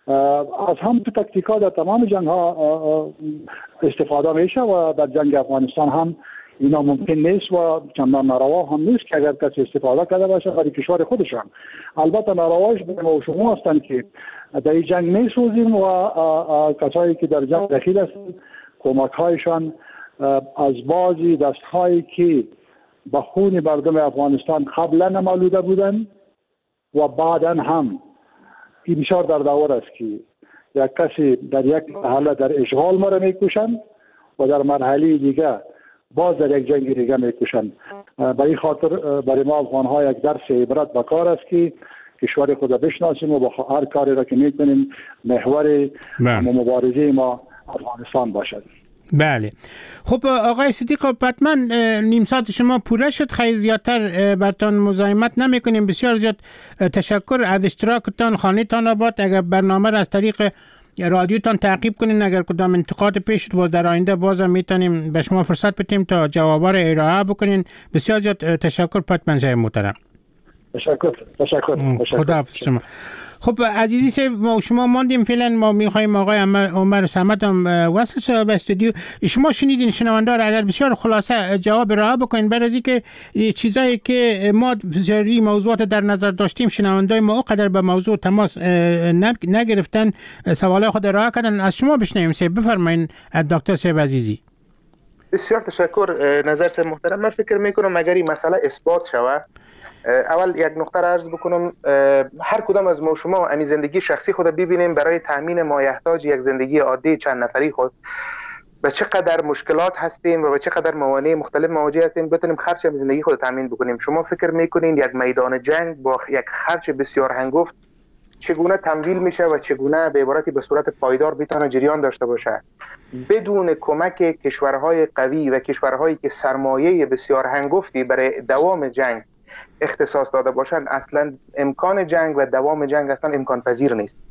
از هم تو تاکتیکا در تمام جنگ ها استفاده میشه و در جنگ افغانستان هم اینا ممکن نیست و چندان ناروا هم نیست که اگر کسی استفاده کرده باشه برای کشور خودشان. البته نارواش به ما و شما هستند که در این جنگ میسوزیم و کسایی که در جنگ دخیل هستند کمک هایشان از بعضی دست هایی که به خون مردم افغانستان قبلا نمالوده بودن و بعدا هم این بسیار در دور است که یک کسی در یک مرحله در اشغال ما را میکشند و در مرحله دیگه باز در یک جنگ دیگه میکشند. برای خاطر برای ما افغان ها یک درس عبرت به کار است که کشور خود بشناسیم و با هر کاری را که میکنیم محور مبارزه ما افغانستان باشد. بله. خب آقای صدیق پتمن نیم ساعت شما پوره شد، خیلی زیادتر برتان مزاحمت نمی کنیم. بسیار زیاد تشکر از اشتراکتان. خانه تان آباد. اگر برنامه را از طریق رادیوتان تعقیب کنین، اگر کدام انتقاد پیش شد باز در آینده بازم میتونیم به شما فرصت بدیم تا جوابا را ارائه بکنین. بسیار زیاد تشکر پتمن صاحب محترم. تشکر تشکر خدا حافظ شما. خب عزیزی صاحب ما شما ماندیم فعلا، ما میخوایم آقای عمر صمد هم وصل شده به استودیو. شما شنیدین شنونده را اگر بسیار خلاصه جواب ارائه بکنین برای از اینکه چیزایی که ما بسیاری موضوعات در نظر داشتیم شنونده ما قدر به موضوع تماس نگرفتن سوالای خود ارائه کردن. از شما بشنویم صاحب. بفرمایین دکتر صاحب عزیزی. بسیار تشکر نظر صاحب محترم. من فکر میکنم اگر این مسئله اثبات شود، اول یک نقطه را عرض بکنم، هر کدام از ما شما امی زندگی شخصی خود ببینیم برای تامین مایحتاج یک زندگی عادی چند نفری خود به چقدر مشکلات هستیم و به چقدر موانع مختلف مواجه هستیم بتونیم خرج زندگی خود تامین بکنیم. شما فکر میکنین یک میدان جنگ با یک خرج بسیار هنگفت چگونه تمویل میشه و چگونه به عبارتی به صورت پایدار میتونه جریان داشته باشه بدون کمک کشورهای قوی و کشورهایی که سرمایه بسیار هنگفتی برای دوام جنگ اختصاص داده باشند؟ اصلا امکان جنگ و دوام جنگ اصلا امکان پذیر نیست.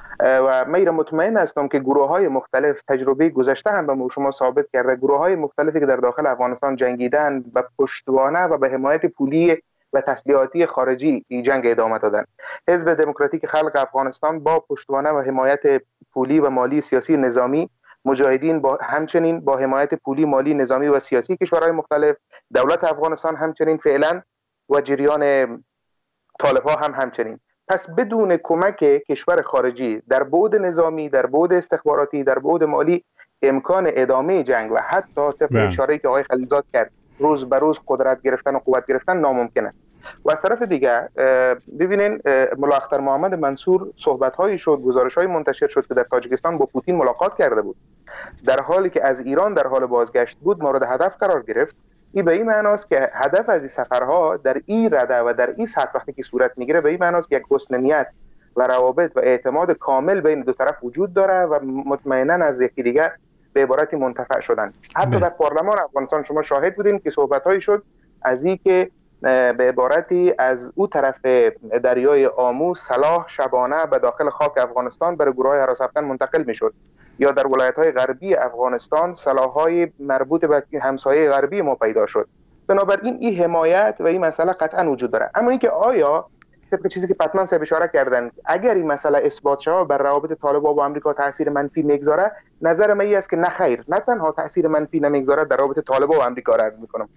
و من مطمئن هستم که گروه های مختلف تجربه گذشته هم به شما ثابت کرده، گروه های مختلفی که در داخل افغانستان جنگیدن به پشتوانه و به حمایت پولی و تسلیحاتی خارجی این جنگ ادامه دادن. حزب دموکراتیک خلق افغانستان با پشتوانه و حمایت پولی و مالی سیاسی نظامی مجاهدین با همچنین با حمایت پولی، مالی، نظامی و سیاسی کشورهای مختلف، دولت افغانستان همچنین فعلا و جریان طالب‌ها هم همچنین. پس بدون کمک کشور خارجی در بعد نظامی، در بعد استخباراتی، در بعد مالی، امکان ادامه جنگ و حتی طبق اشاره‌ای که آقای خلیلزاد کرد روز به روز قدرت گرفتن و قوت گرفتن ناممکن است. و از طرف دیگر ببینین ملا اختر محمد منصور صحبت‌هایی شد، گزارش‌های منتشر شد که در تاجیکستان با پوتین ملاقات کرده بود، در حالی که از ایران در حال بازگشت بود مورد هدف قرار گرفت. این به این معناست که هدف از این سفرها در این رده و در این سطح وقتی که صورت میگیره به این معناست که یک حسن نیت و روابط و اعتماد کامل بین دو طرف وجود داره و مطمئنا از یکی دیگر به عبارتی منتفع شدن. حتی در پارلمان افغانستان شما شاهد بودین که صحبت‌هایی شد از این که به عبارتی از او طرف دریای آمو سلاح شبانه به داخل خاک افغانستان برای گروه‌های هراس افغان منتقل می‌شد، یا در ولایت‌های غربی افغانستان سلاح‌های مربوط به همسایه غربی ما پیدا شد. بنابراین این حمایت و این مسئله قطعا وجود داره. اما اینکه آیا طبق چیزی که پتمن صاحب اشاره کردن اگر این مسئله اثبات شود بر روابط طالبان با آمریکا تاثیر منفی میگذاره، نظر من این است که نه خیر، نه تنها تاثیر منفی نمیگذاره در روابط طالبان و آمریکا را عرض می‌کنم،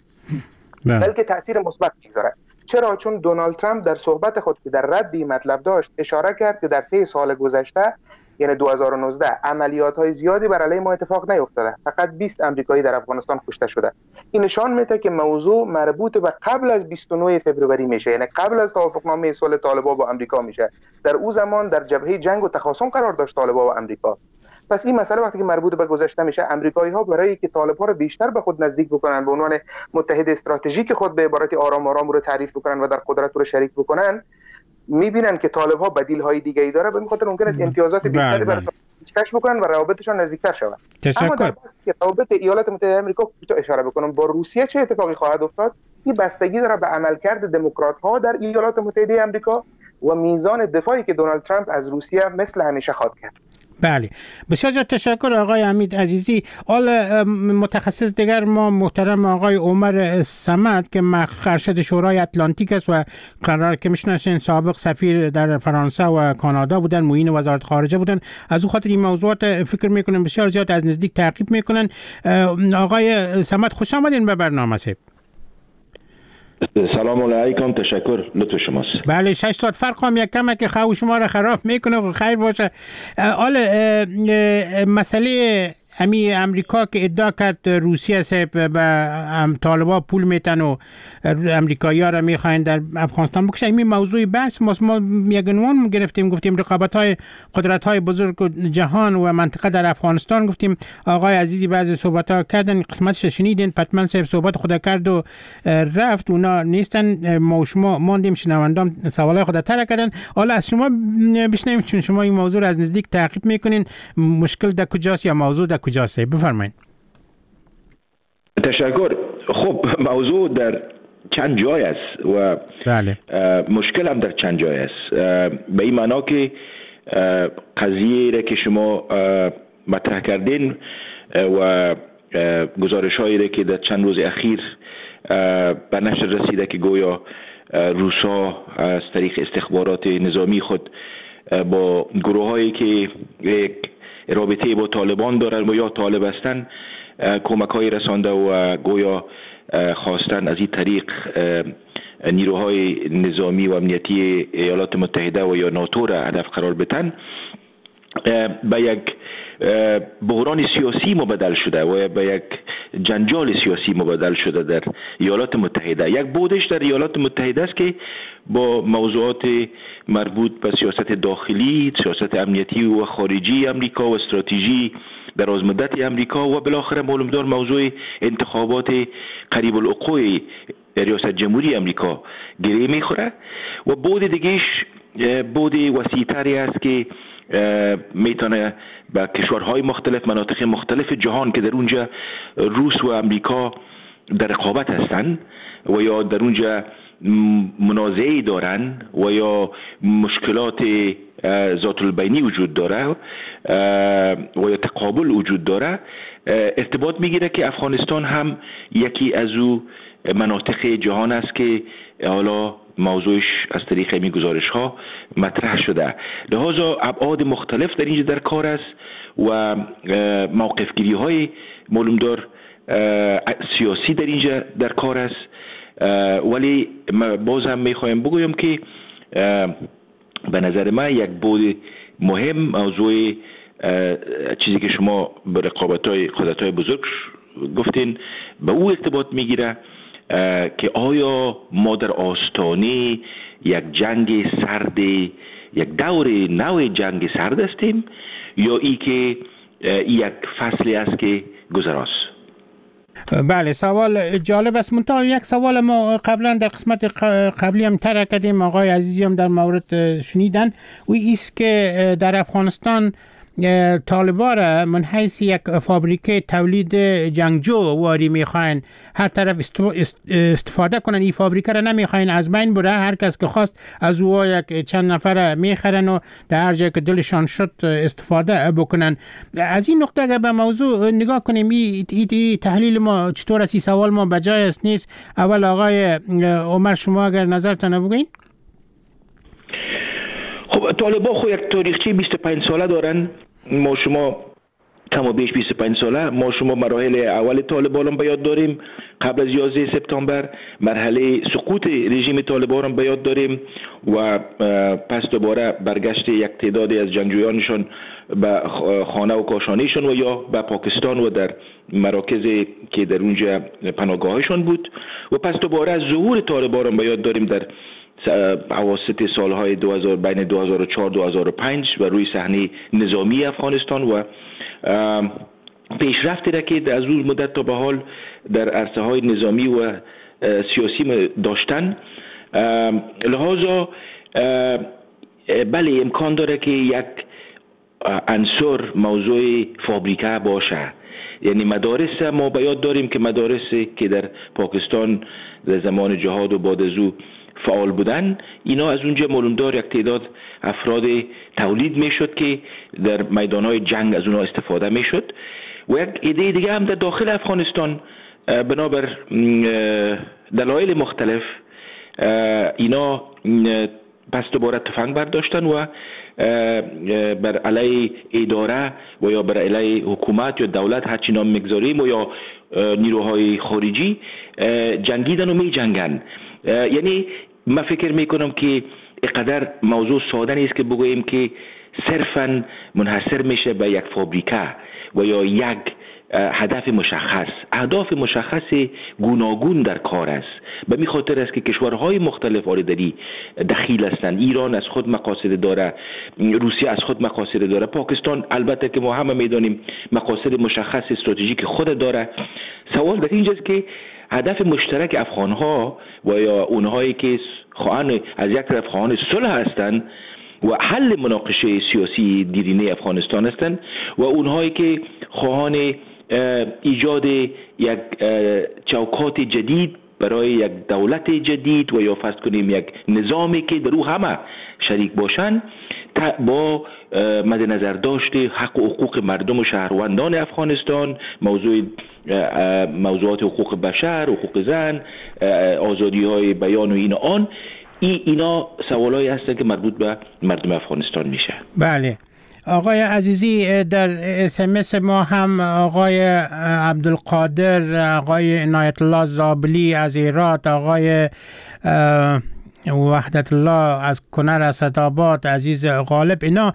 بلکه تاثیر مثبت میگذاره. چرا؟ چون دونالد ترامپ در صحبت خود که در رد این مطلب داشت اشاره کرد که در طی سال گذشته یعنی دو هزار و نوزده عملیات‌های زیادی بر علیه ما اتفاق نیفتاده، فقط بیست امریکایی در افغانستان کشته شده. این نشان میده که موضوع مربوط به قبل از بیست و نه فوریه میشه، یعنی قبل از توافقنامه صلح طالبان با آمریکا میشه. در او زمان در جبهه جنگ و تخاصم قرار داشت طالبان و آمریکا. پس این مسئله وقتی که مربوط به گذشته میشه، آمریکایی‌ها برای که طالب‌ها رو بیشتر به خود نزدیک بکنن، به عنوان متحد استراتژیک خود به عبارت آرام آرام رو تعریف بکنن و در قدرت رو شریک بکنن، میبینن که طالب‌ها بدیل‌های دیگه‌ای داره، به این خاطر ممکن است امتیازات بیشتری برای کشف بکنن و روابطشان نزدیکتر شود. اما در بحثی که روابط ایالات متحده آمریکا کوتاه اشاره بکنم، با روسیه چه اتفاقی خواهد افتاد؟ این بستگی داره به عملکرد دموکرات‌ها در ایالات متحده آمریکا و میزان دفاعی که دونالد ترامپ از روسیه مثل همیشه خواهد کرد. بله، بسیار زیاد تشکر آقای حمید عزیزی. حالا متخصص دیگر ما محترم آقای عمر صمد که ارشد شورای اتلانتیک است و قرار که میشناسین سابق سفیر در فرانسه و کانادا بودن، معین وزارت خارجه بودن، از اون خاطر این موضوعات فکر میکنن بسیار زیاد از نزدیک تعقیب میکنن. آقای صمد خوش آمدین به برنامه سید. سلام علیکم، تشکر، لطف شماست. بله، شش ساعت فرق هم یک کمه که خواهی شما را خراب میکنه و خیر باشه. حالا مسئله امی امریکا که ادعا کرد روسیه سب به طالبان پول میتن و امریکایی ها را میخواین در افغانستان بکشن، این موضوع بحث ما ما یک عنوان گرفتیم، گفتیم رقابت های قدرت های بزرگ جهان و منطقه در افغانستان. گفتیم آقای عزیزی بعضی صحبت ها کردن، قسمتش شنیدین، پتمن صاحب صحبت خود کرد و رفت، اونا نیستن، ما شما ماندیم شنوندام سوالای خود طرح کردن. حالا از شما بشنویم، چون شما این موضوع را از نزدیک تعقیب میکنین، مشکل در کجاست یا موضوع در کجاست؟ بفرمایید. تشکر. خب موضوع در چند جای است و بله. مشکل هم در چند جای است، به این معنا که قضیه را که شما مطرح کردین و گزارش هایی را که در چند روز اخیر به نشر رسیده که گویا روسا از طریق استخبارات نظامی خود با گروه هایی که یک رابطه با طالبان دارن و یا طالب هستن کمک های رسانده و گویا خواستن از این طریق نیروهای نظامی و امنیتی ایالات متحده و یا ناتو را هدف قرار بدن، به یک بحران سیاسی مبدل شده و به یک جنجال سیاسی مبدل شده در ایالات متحده. یک بودش در ایالات متحده است که با موضوعات مربوط به سیاست داخلی، سیاست امنیتی و خارجی امریکا و استراتژی درازمدت امریکا و بالاخره معلومدار موضوع انتخابات قریب الوقوع ریاست جمهوری امریکا گره میخوره و بود دیگهش بود وسیع‌تری است که میتونه به کشورهای مختلف، مناطق مختلف جهان که در اونجا روس و امریکا در رقابت هستند و یا در اونجا منازعه دارن و یا مشکلات ذات البینی وجود داره و یا تقابل وجود داره، ارتباط میگیره که افغانستان هم یکی از او مناطق جهان است که حالا موضوعش از طریق می گزارش ها مطرح شده. لذا ابعاد مختلف در اینجا در کار است و موقف گیری های معلومدار سیاسی در اینجا در کار است. ولی باز هم میخوایم بگویم که به نظر من یک بود مهم موضوع چیزی که شما به رقابت‌های قدرت‌های بزرگ گفتین به او ارتباط میگیره که آیا ما در آستانه یک جنگ سرد، یک دور نو جنگ سرد هستیم یا ای که یک فصلی است که گذراست؟ بله، سوال جالب است. منتها یک سوال ما قبلا در قسمت قبلی هم طرح کردیم، آقای عزیزی هم در مورد شنیدن، و ایست که در افغانستان طالبا را من حیث یک فابریکه تولید جنگجو واری میخواین، هر طرف استفاده کنن، این فابریکه را نمیخواین از بین بره، هر کس که خواست از او یک چند نفر میخرن و در هر جای که دلشان شد استفاده بکنن. از این نقطه اگر به موضوع نگاه کنیم، ای, ای, ای تحلیل ما چطور است؟ سوال ما بجای است نیست؟ اول آقای عمر شما اگر نظرتان بگوین. خب طالبا خو یک تاریخچه بیست و پنج ساله دارن. ما شما کم و بیش بیست و پنج ساله ما شما مراحل اول طالبان به یاد داریم قبل از یازده سپتامبر، مرحله سقوط رژیم طالبان به یاد داریم و پس دوباره برگشت یک تعدادی از جنگجویانشان به خانه و کاشانهشان و یا به پاکستان و در مراکزی که در اونجا پناهگاهشان بود و پس دوباره از ظهور طالبان به یاد داریم در اواسط سالهای دو هزار بین دو هزار و چهار و دو هزار و پنج و روی صحنه نظامی افغانستان و پیشرفتی را که از اون مدت تا به حال در عرصه های نظامی و سیاسی داشتن. لحاظا بله امکان داره که یک عنصر موضوع فابریکه باشه. یعنی مدارس ما به یاد داریم که مدارسی که در پاکستان در زمان جهاد و بعد از او فعال بودن، اینا از اونجا معلومدار یک تعداد افراد تولید میشد که در میدانهای جنگ از اونها استفاده میشد و یک ایده دیگه هم در داخل افغانستان بنابر دلایل مختلف اینا پس دوباره تفنگ برداشتن و بر علیه اداره و یا بر علیه حکومت یا دولت هرچی نام میگذاریم و یا نیروهای خارجی جنگیدن و می جنگن. یعنی من فکر میکنم که اینقدر موضوع ساده نیست که بگوییم که صرفاً منحصر میشه به یک فابریکه و یا یک هدف مشخص. اهداف مشخص گوناگون در کار است. به می خاطر است که کشورهای مختلف آردری دخیل هستند. ایران از خود مقاصد داره، روسیه از خود مقاصد داره، پاکستان البته که ما همه میدانیم مقاصد مشخص استراتژیک خود داره. سوال در اینجاست که هدف مشترک افغانها و یا اونهایی که خواهان از یک طرف خواهان صلح هستند و حل مناقشه سیاسی دیرینه افغانستان هستند و اونهایی که خواهان ایجاد یک چوکات جدید برای یک دولت جدید و یا فرض کنیم یک نظامی که در او همه شریک باشند با مد نظر داشته حق و حقوق مردم و شهروندان افغانستان، موضوع موضوعات حقوق بشر، حقوق زن، آزادی های بیان و این آن، ای اینا سوالایی هستن که مربوط به مردم افغانستان میشه. بله آقای عزیزی، در اس ام اس ما هم آقای عبدالقادر، آقای عنایت الله زابلی از هرات، آقای وحدت الله از کنر اسدآباد، عزیز غالب، اینا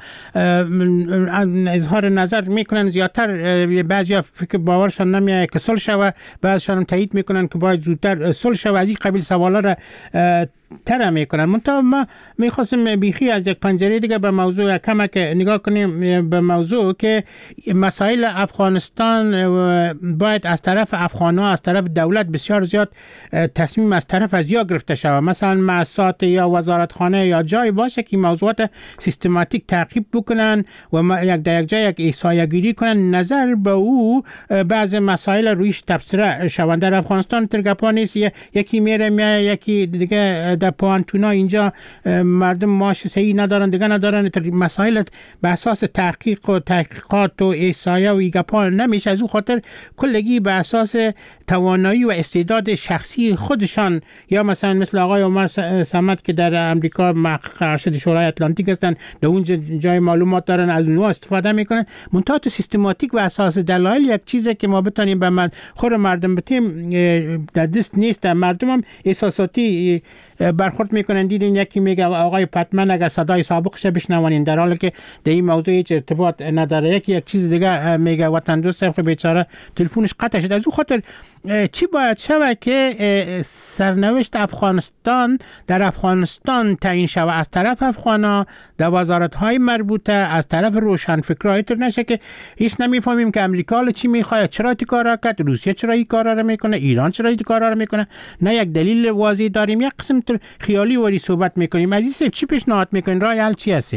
اظهار نظر میکنن زیادتر. بعضیا فکر باورشان نمیاد که صلح شود، بعضیشان تایید میکنن که باید زودتر صلح شود. از این قبیل سوالا را طرح میکنن. منتها ما میخواستم بیخی از یک پنجره دیگه به موضوع کمک نگاه کنیم، به موضوع که مسائل افغانستان باید از طرف افغان‌ها، از طرف دولت بسیار زیاد تصمیم از طرف از یا گرفته شود. مثلا مؤسسات یا وزارتخانه یا جای باشه که موضوعات سیستماتیک تعقیب بکنن و یک در یک جای یک احصایه گیری کنن، نظر به او بعض مسائل رویش تبصره شوند. در افغانستان ترگپا نیست، یکی میره میاد یکی دیگه در پوانتونا اینجا مردم معاش صحیح ندارن، دیگه ندارن، مسائل به اساس تحقیق و تحقیقات و احصایه و ایگپا نمیشه. از اون خاطر کلگی به اساس توانایی و استعداد شخصی خودشان، یا مثلا مثل آقای عمر صمد که در امریکا ارشد شورای اتلانتیک هستن، در اون جای معلومات دارن، از اونها استفاده میکنن. منتها سیستماتیک و اساس دلایل یک چیزی که ما بتونیم به من خور مردم بتیم در دست نیست. مردم هم احساساتی برخورد میکنن. دیدین یکی میگه آقای پتمن اگر صدای سابقش بشنوانین، در حالی که در این موضوع هیچ ارتباط نداره. یکی یک چیز دیگه میگه وطن دوست خب بیچاره تلفنش قطع شد. از اون خاطر چی باید شود که سرنوشت افغانستان در افغانستان تعیین شود از طرف افغانا، در وزارت‌های مربوطه، از طرف روشنفکرای تر نشه که هیچ نمیفهمیم که امریکا چی میخواد، چرا این کارا کرد، روسیه چرا این کارا رو میکنه، ایران چرا این کارا رو میکنه. نه یک دلیل واضح داریم، یک قسم خیالی وری صحبت میکنیم. عزیز چی پیشنهاد میکنین؟ راه حل چی هست؟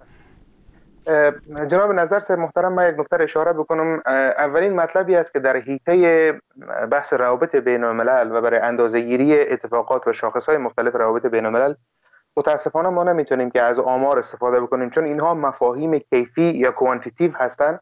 جناب نظر صاحب محترم، من یک نکته اشاره بکنم. اولین مطلبی است که در حیطه بحث روابط بین الملل و برای اندازه‌گیری اتفاقات و شاخص‌های مختلف روابط بین الملل متاسفانه ما نمیتونیم که از آمار استفاده بکنیم، چون اینها مفاهیم کیفی یا کوانتیتیو هستند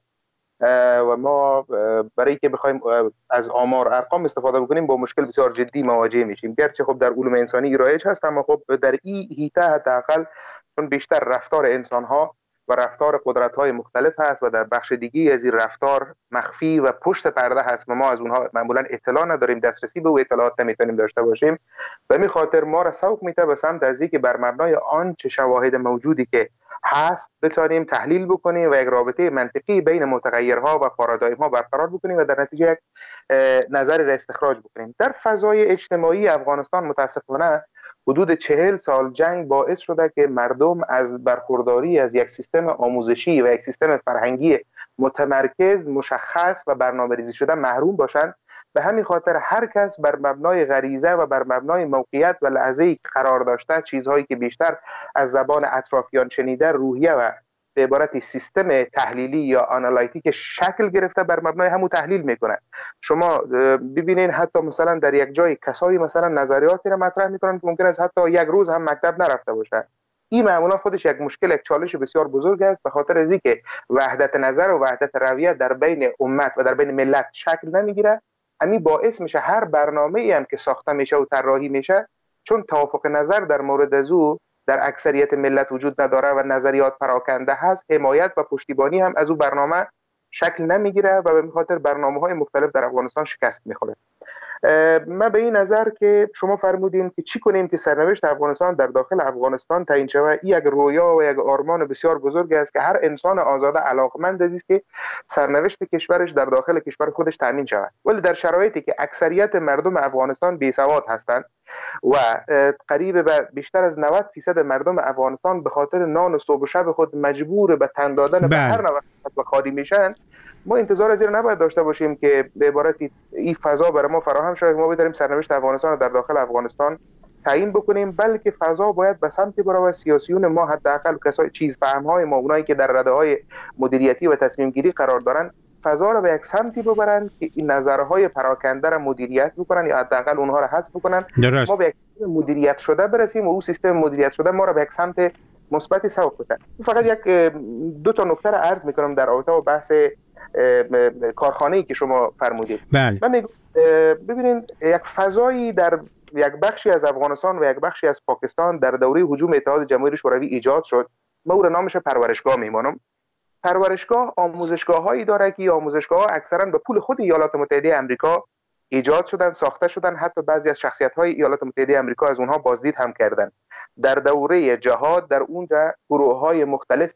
و ما برای که بخوایم از آمار ارقام استفاده بکنیم با مشکل بسیار جدی مواجه میشیم. گرچه خب در علوم انسانی رایج هست، اما خب در این حیطه حداقل چون بیشتر رفتار انسان‌ها و رفتار قدرت‌های مختلف هست و در بخش دیگه از این رفتار مخفی و پشت پرده هست و ما از اونها معمولا اطلاع نداریم، دسترسی به اطلاعات نمیتونیم داشته باشیم. و می خاطر ما را سوق میته به سمت از اینکه بر مبنای آن چه شواهد موجودی که هست بتونیم تحلیل بکنیم و یک رابطه منطقی بین متغیرها و پارادایم‌ها برقرار بکنیم و در نتیجه یک نظری را استخراج بکنیم. در فضای اجتماعی افغانستان متاسفانه حدود چهل سال جنگ باعث شده که مردم از برخورداری از یک سیستم آموزشی و یک سیستم فرهنگی متمرکز، مشخص و برنامه‌ریزی شده محروم باشند. به همین خاطر هر کس بر مبنای غریزه و بر مبنای موقعیت و لحظه‌ای قرار داشته، چیزهایی که بیشتر از زبان اطرافیان شنیده، روحیه و به عبارت سیستم تحلیلی یا آنالیتیک شکل گرفته، بر مبنای همون تحلیل میکنه. شما ببینین حتی مثلا در یک جای کسایی مثلا نظریاتی را مطرح میکنن که ممکن است حتی یک روز هم مکتب نرفته باشه. این معمولا خودش یک مشکل، یک چالش بسیار بزرگ است، به خاطر از اینکه وحدت نظر و وحدت رویه در بین امت و در بین ملت شکل نمیگیره. همین باعث میشه هر برنامه‌ای هم که ساخته میشه و طراحی میشه، چون توافق نظر در مورد از او در اکثریت ملت وجود نداره و نظریات پراکنده هست، حمایت و پشتیبانی هم از او برنامه شکل نمیگیره و به خاطر برنامه‌های مختلف در افغانستان شکست میخوره. من به این نظر که شما فرمودین که چی کنیم که سرنوشت افغانستان در داخل افغانستان تعیین شود، این یک رویا و یک آرمان بسیار بزرگ است که هر انسان آزاده علاقمند است که سرنوشت کشورش در داخل کشور خودش تامین شود. ولی در شرایطی که اکثریت مردم افغانستان بیسواد هستند و قریب به بیشتر از نود درصد مردم افغانستان به خاطر نان و صبح و شب خود مجبور به تن دادن به هر نوع خادی میشن، ما انتظار از این نباید داشته باشیم که به عبارتی این فضا برای ما فراهم شود ما بداریم سرنوشت افغانستان رو در داخل افغانستان تعیین بکنیم، بلکه فضا باید به سمتی برود سیاسیون ما، حداقل کسای چیز فهم‌های ما، اونایی که در رده‌های مدیریتی و تصمیم گیری قرار دارن، فضا رو به یک سمتی ببرن که این نظرهای پراکنده را مدیریت بکنن یا حداقل اونها را حذف بکنن. درست. ما به یک سیستم مدیریت شده برسیم و اون سیستم مدیریت شده ما را به یک سمت مثبتی سوق بده. فقط یک دو تا نکته را عرض می‌کنم در رابطه با بحث کارخانه‌ای که شما فرمودید. بله. من میگم ببینید یک فضایی در یک بخشی از افغانستان و یک بخشی از پاکستان در دوره هجوم اتحاد جماهیر شوروی ایجاد شد. ما او را نامش پرورشگاه میمانم. پرورشگاه آموزشگاه‌هایی داره که آموزشگاه‌ها اکثرا به پول خود ایالات متحده آمریکا ایجاد شدن، ساخته شدن، حتی بعضی از شخصیت‌های ایالات متحده آمریکا از اونها بازدید هم کردن. در دوره جهاد در اونجا گروه‌های مختلف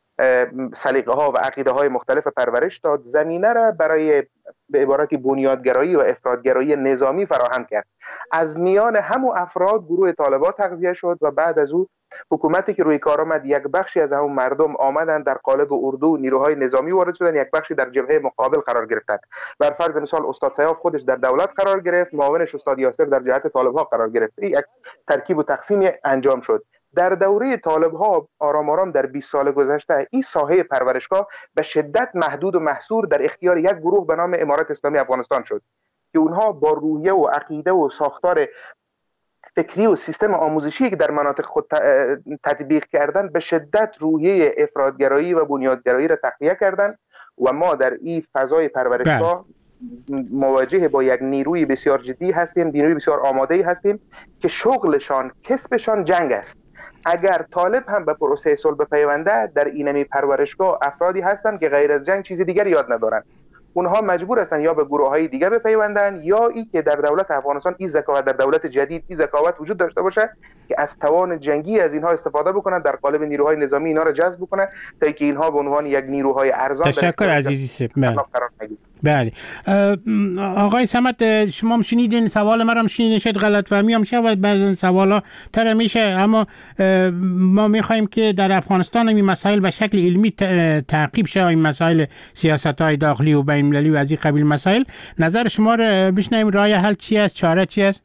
سلیقه ها و عقیده های مختلف پرورش داد، زمینه را برای به عبارتی بنیادگرایی و افراطگرایی نظامی فراهم کرد. از میان همون افراد گروه طالبان تغذیه شد و بعد از او حکومتی که روی کار آمد، یک بخشی از همون مردم آمدن در قالب اردو نیروهای نظامی وارد شدن، یک بخشی در جبهه مقابل قرار گرفتند. بر فرض مثال استاد سیاف خودش در دولت قرار گرفت، معاونش استاد یاسر در جهت طالبان قرار گرفت. یک ترکیب و تقسیم انجام شد. در دوره طالب ها آرام آرام در بیست سال گذشته این ساحه پرورشگاه به شدت محدود و محصور در اختیار یک گروه به نام امارت اسلامی افغانستان شد که اونها با روحیه و عقیده و ساختار فکری و سیستم آموزشی که در مناطق خود تطبیق کردن به شدت روحیه افراطگرایی و بنیادگرایی را تقویت کردن و ما در این فضای پرورشگاه مواجه با یک نیروی بسیار جدی هستیم، نیروی بسیار آماده‌ای هستیم که شغلشان، کسبشان جنگ است. اگر طالب هم به پروسه صلح بپیونده، در اینمی پرورشگاه افرادی هستند که غیر از جنگ چیز دیگری یاد ندارند. اونها مجبور هستن یا به گروه‌های دیگه بپیوندن یا ای که در دولت افغانستان این ذکاوت، در دولت جدید این ذکاوت وجود داشته باشه که از توان جنگی از اینها استفاده بکنن، در قالب نیروهای نظامی اینا را جذب بکنه تا اینکه اینها به عنوان یک نیروهای ارزان تشکر عزیزی سپ. بله آقای صمد، شما هم شنیدین سوال من هم شنیدین، شاید غلط فهمی هم شود بعضی سوالا تر میشه، اما ما میخوایم که در افغانستان این مسائل به شکل علمی تعقیب شه، این مسائل سیاست‌های داخلی و بین المللی و از این قبیل مسائل. نظر شما رو بشنویم، راه حل چی است، چاره چی است؟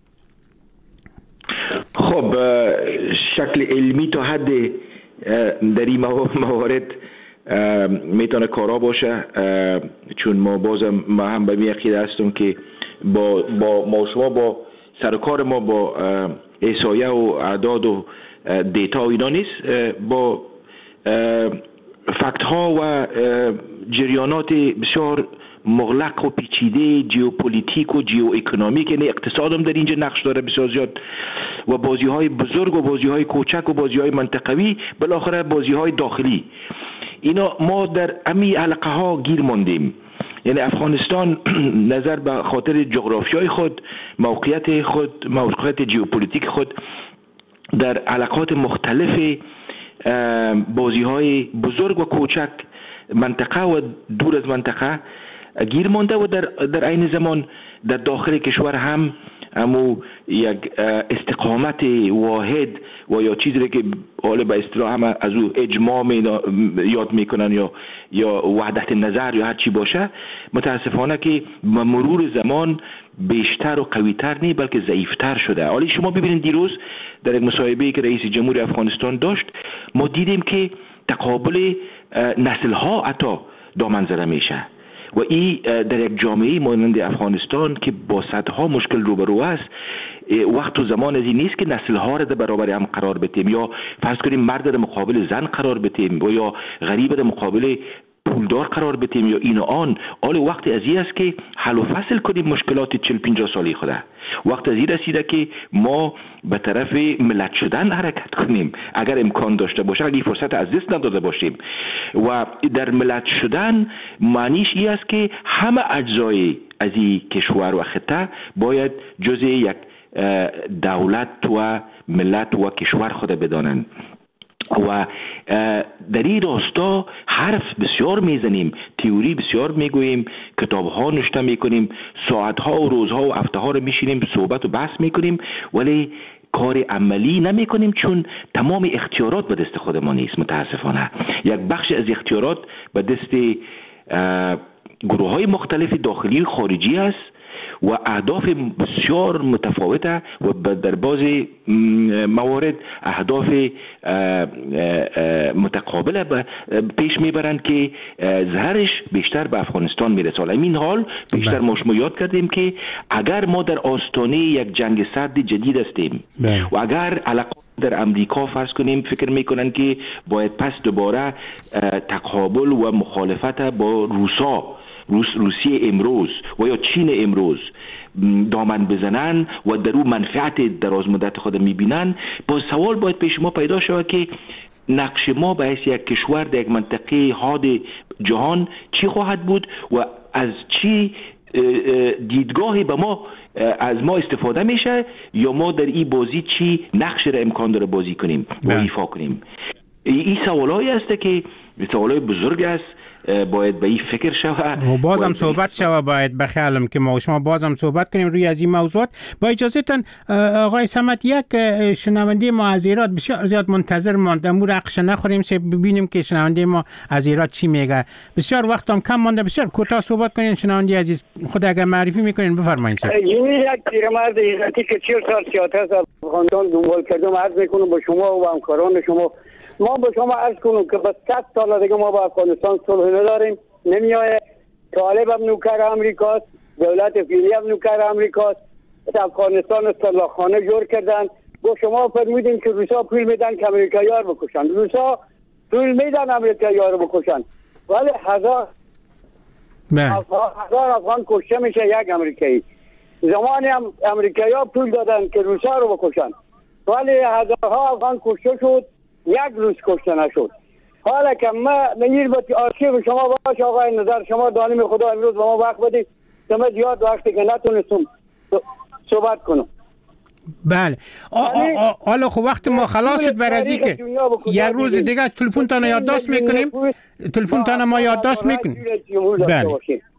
خب شکل علمی تا حد در این موارد میتونه کارا باشه، چون ما بازم ما هم به این عقیده هستم که با با ما شما با سرکار ما با احصایه و اعداد و دیتا و اینا نیست، با فکت ها و جریانات بسیار مغلق و پیچیده ژئوپلیتیک و ژئو اکونومیک، یعنی اقتصاد هم در اینجا نقش داره بسیار زیاد، و بازی های بزرگ و بازی های کوچک و بازی های منطقوی، بالاخره بازی های داخلی. اینا ما در امی حلقه ها گیر ماندیم. یعنی افغانستان نظر به خاطر جغرافیای خود، موقعیت خود، موقعیت ژئوپلیتیک خود در علاقات مختلف بازی های بزرگ و کوچک، منطقه و دور از منطقه گیر مانده و در در عین زمان در داخل کشور هم امو یک استقامت واحد و یا چیزی که حالا به اصطلاح هم از او اجماع یاد میکنن یا یا وحدت نظر یا هر چی باشه، متاسفانه که با مرور زمان بیشتر و قویتر نی بلکه ضعیفتر شده. حالا شما ببینید دیروز در یک مصاحبه‌ای که رئیس جمهور افغانستان داشت، ما دیدیم که تقابل نسل ها حتی دامن زده میشه و این در یک جامعه مانند افغانستان که با صدها مشکل روبرو است، وقت و زمان از این نیست که نسل ها را در برابر هم قرار بدیم، یا فرض کنیم مرد در مقابل زن قرار بدیم و یا غریب در مقابل پولدار قرار بدیم یا این و آن. آل وقت از این است که حل و فصل کنیم مشکلات چهل پنجاه سالی خوده. وقت از این رسیده که ما به طرف ملت شدن حرکت کنیم اگر امکان داشته باشه، اگر فرصت از دست نداده باشیم. و در ملت شدن معنیش این است که همه اجزای از این کشور و خطه باید جزء یک دولت و ملت و کشور خود بدانند. و در این راستا حرف بسیار میزنیم، تئوری بسیار میگوییم، کتاب ها نوشته میکنیم، ساعت ها و روزها و هفته ها رو میشینیم صحبت و بحث میکنیم، ولی کار عملی نمی کنیم چون تمام اختیارات به دست خود ما نیست. متاسفانه یک بخش از اختیارات به دست گروه های مختلف داخلی و خارجی است و اهداف بسیار متفاوته و در بعضی موارد اهداف متقابل پیش میبرند که ظهرش بیشتر به افغانستان میرسه. این حال بیشتر ما شما یاد کردیم که اگر ما در آستانه یک جنگ سرد جدید هستیم و اگر علاقه در امریکا فرض کنیم فکر میکنن که باید پس دوباره تقابل و مخالفت با روسا روس روسیه امروز و یا چین امروز دامن بزنن و در اون منفعت دراز مدت خود میبینن، با سوال باید پیش ما پیدا شود که نقش ما به حیث یک کشور در یک منطقه حاد جهان چی خواهد بود و از چی دیدگاهی به ما از ما استفاده میشه یا ما در این بازی چی نقش را امکان داره بازی کنیم و ایفا کنیم. این سوالایی است که سوالای بزرگ است، باید به این فکر شود و بازم صحبت شود. باید بخیالم که ما و شما بازم صحبت کنیم روی از این موضوعات. با اجازهتان آقای صمد، یک شنونده ما از ایران بسیار زیاد منتظر مانده، مو رقش نخوریم سه ببینیم که شنونده ما از ایران چی میگه. بسیار وقت هم کم مانده، بسیار کوتاه صحبت کنین. شنونده عزیز خود اگر معرفی میکنین بفرمایید. یک پیرمرد ایرانی که چهل سال سیاست افغانستان دنبال کردم عرض میکنم با شما و همکاران شما، ما با شما عرض کنم که با صد سال دیگه ما با افغانستان صلح نداریم، نمیایه. طالب هم نوکر امریکاست، دولت فعلی هم نوکر امریکاست، افغانستان استلاخانه جور کردن. گفت شما فرمودین که روسا پول میدن که امریکایی‌ها رو بکشن. روسا پول میدن امریکایی‌ها رو بکشن، ولی هزار هزار افغان کشته میشه یک امریکایی. زمانی هم امریکایی‌ها پول دادن که روسا رو بکشن، ولی هزارها افغان کشته شد، یک روز کشته نشد. حالا که ما نیر با آرشیو شما باش آقای نظر شما دانیم خدا امروز با ما وقت بدید که ما زیاد وقتی که نتونستم صحبت کنم. بله حالا خب وقت ما خلاص شد بر از اینکه یک روز دیگه تلفن تان یادداشت میکنیم، تلفن تان ما یادداشت میکنیم. بله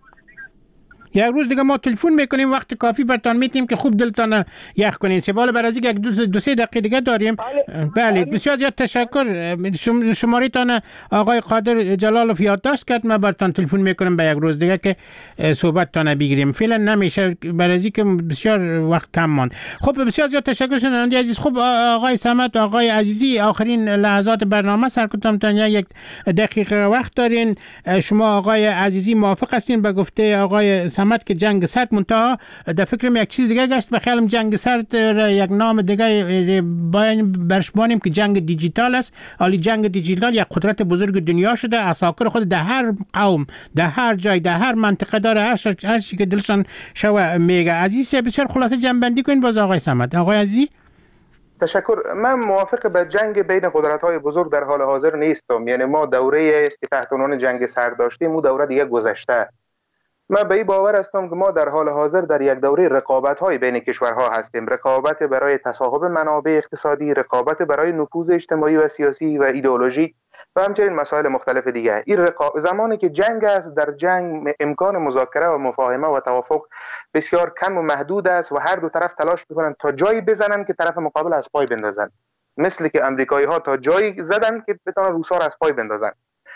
یک روز دیگه ما تلفن میکنیم، وقت کافی برتان میتیم که خوب دلتان یخ کنین. سوال بر از اینکه یک دو, دو سه دقیقه دیگه داریم. بله بسیار زیاد تشکر. شماره تان آقای قادر جلالوف یادداشت کرد، ما برتان تلفن میکنیم به یک روز دیگه که صحبت تان بگیریم. فعلا نمیشه بر از اینکه بسیار وقت کم ماند. خب بسیار زیاد تشکر شنونده عزیز. خب آقای صمد، آقای عزیزی، آخرین لحظات برنامه سر کتم تان یک دقیقه وقت دارین. شما آقای عزیزی موافق هستین به گفته آقای صمد که جنگ سرد منتها در فکرم یک چیز دیگه گشت، بخیالم جنگ سرد یک نام دیگه باید برشمانیم که جنگ دیجیتال است. حالی جنگ دیجیتال یک قدرت بزرگ دنیا شده، اساکر خود در هر قوم، در هر جای، در هر منطقه داره، هر هر چی که دلشان شو میگه. عزیز بسیار خلاصه جنبندی کنین باز آقای صمد. آقای عزیزی تشکر. من موافق به جنگ بین قدرت‌های بزرگ در حال حاضر نیستم. یعنی ما دوره که تحت عنوان جنگ سرد داشتیم اون دوره دیگه گذشته. من به این باور هستم که ما در حال حاضر در یک دوره رقابت‌های بین کشورها هستیم. رقابت برای تصاحب منابع اقتصادی، رقابت برای نفوذ اجتماعی و سیاسی و ایدئولوژیک و همچنین مسائل مختلف دیگه. این رقاب... زمانی که جنگ است، در جنگ امکان مذاکره و مفاهمه و توافق بسیار کم و محدود است و هر دو طرف تلاش می‌کنند تا جایی بزنن که طرف مقابل از پای بندازن. مثل که امریکایی‌ها تا جایی زدن که بتونن روس‌ها را از پای بندازن.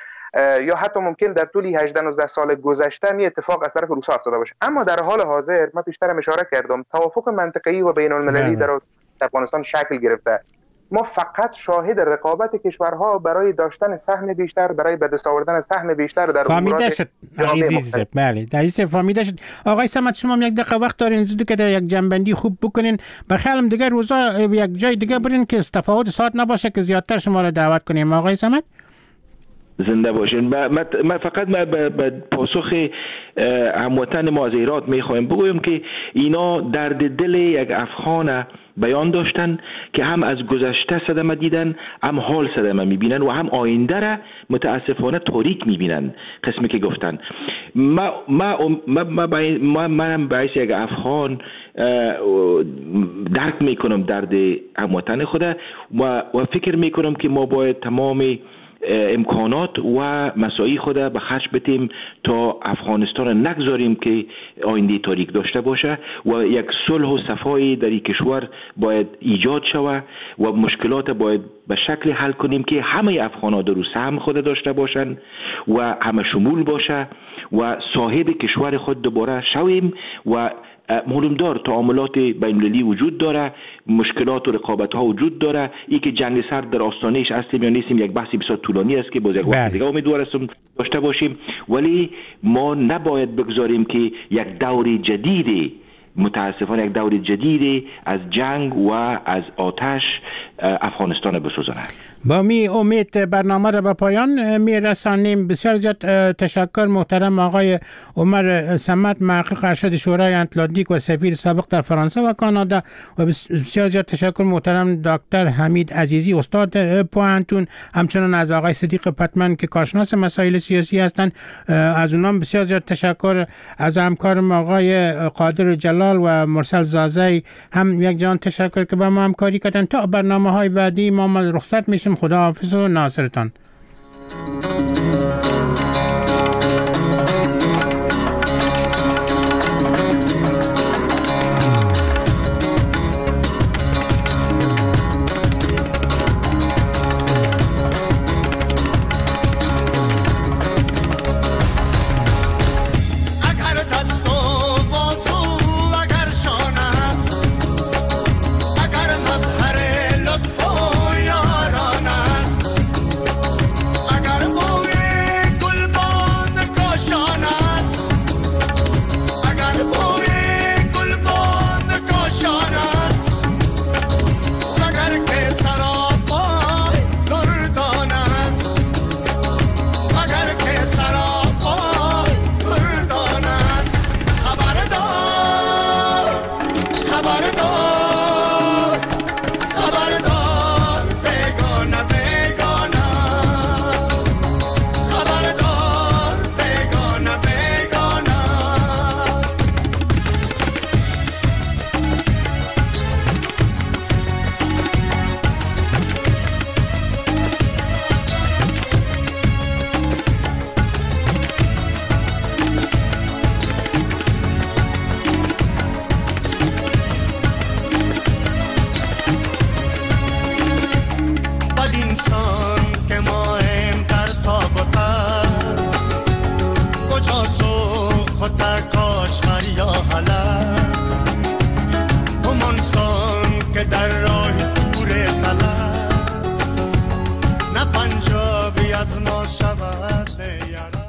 یا حتی ممکن در طول هجده نوزده سال گذشته می اتفاق از طرف روس‌ها افتاده باشه. اما در حال حاضر من پیشتر اشاره کردم توافق منطقه‌ای و بین المللی در افغانستان شکل گرفته. ما فقط شاهد رقابت کشورها برای داشتن سهم بیشتر، برای به دست آوردن سهم بیشتر در فهمیده شد عزیز. بله عزیز فهمیده شد. آقای صمد شما یک دقیقه وقت دارین زود که یک جنبندی خوب بکنین. بخیالم دیگه روزا یک جای دیگه برین که تفاوت ساعت نباشه که زیادتر شما را دعوت کنیم. آقای صمد زنده باشین. من فقط من به پاسخ هموطن ما از هرات میخوایم بگویم که اینا درد دل یک افغان بیان داشتن که هم از گذشته صدمه دیدن، هم حال صدمه میبینن و هم آینده را متاسفانه تاریک میبینن. قسمی که گفتن ما ما ما ما منم به حیث یک افغان درک میکنم درد هموطن خود و و فکر میکنم که ما باید تمام امکانات و مساعی خود به خرج بدیم تا افغانستان نگذاریم که آینده تاریک داشته باشه و یک صلح و صفایی در این کشور باید ایجاد شود و مشکلات باید به شکل حل کنیم که همه افغان‌ها در سهم خود داشته باشند و همه شمول باشه و صاحب کشور خود دوباره شویم. و معلوم دار تعاملات بین‌المللی وجود داره، مشکلات و رقابت ها وجود داره. این که جنگ سرد در آستانه‌اش هستیم یا نیستیم یک بحثی بسیار طولانی است که باز یک وقت دیگه امیدوار هستم داشته باشیم، ولی ما نباید بگذاریم که یک دور جدیدی، متاسفانه یک دور جدیدی از جنگ و از آتش افغانستان بسوزاند. با می امید برنامه را به پایان می رسانیم. بسیار زیاد تشکر محترم آقای عمر صمد، محقق ارشد شورای اتلانتیک و سفیر سابق در فرانسه و کانادا، و بسیار زیاد تشکر محترم دکتر حمید عزیزی استاد پوهنتون، همچنان از آقای صدیق پتمن که کارشناس مسائل سیاسی هستند. از اونام بسیار زیاد تشکر. از همکارم آقای قادر جلال و مرسل زازی هم یک جان تشکر که با ما همکاری کردن. تا برنامه های بعدی ما رخصت میشیم. خدا حافظ و ناصرتان.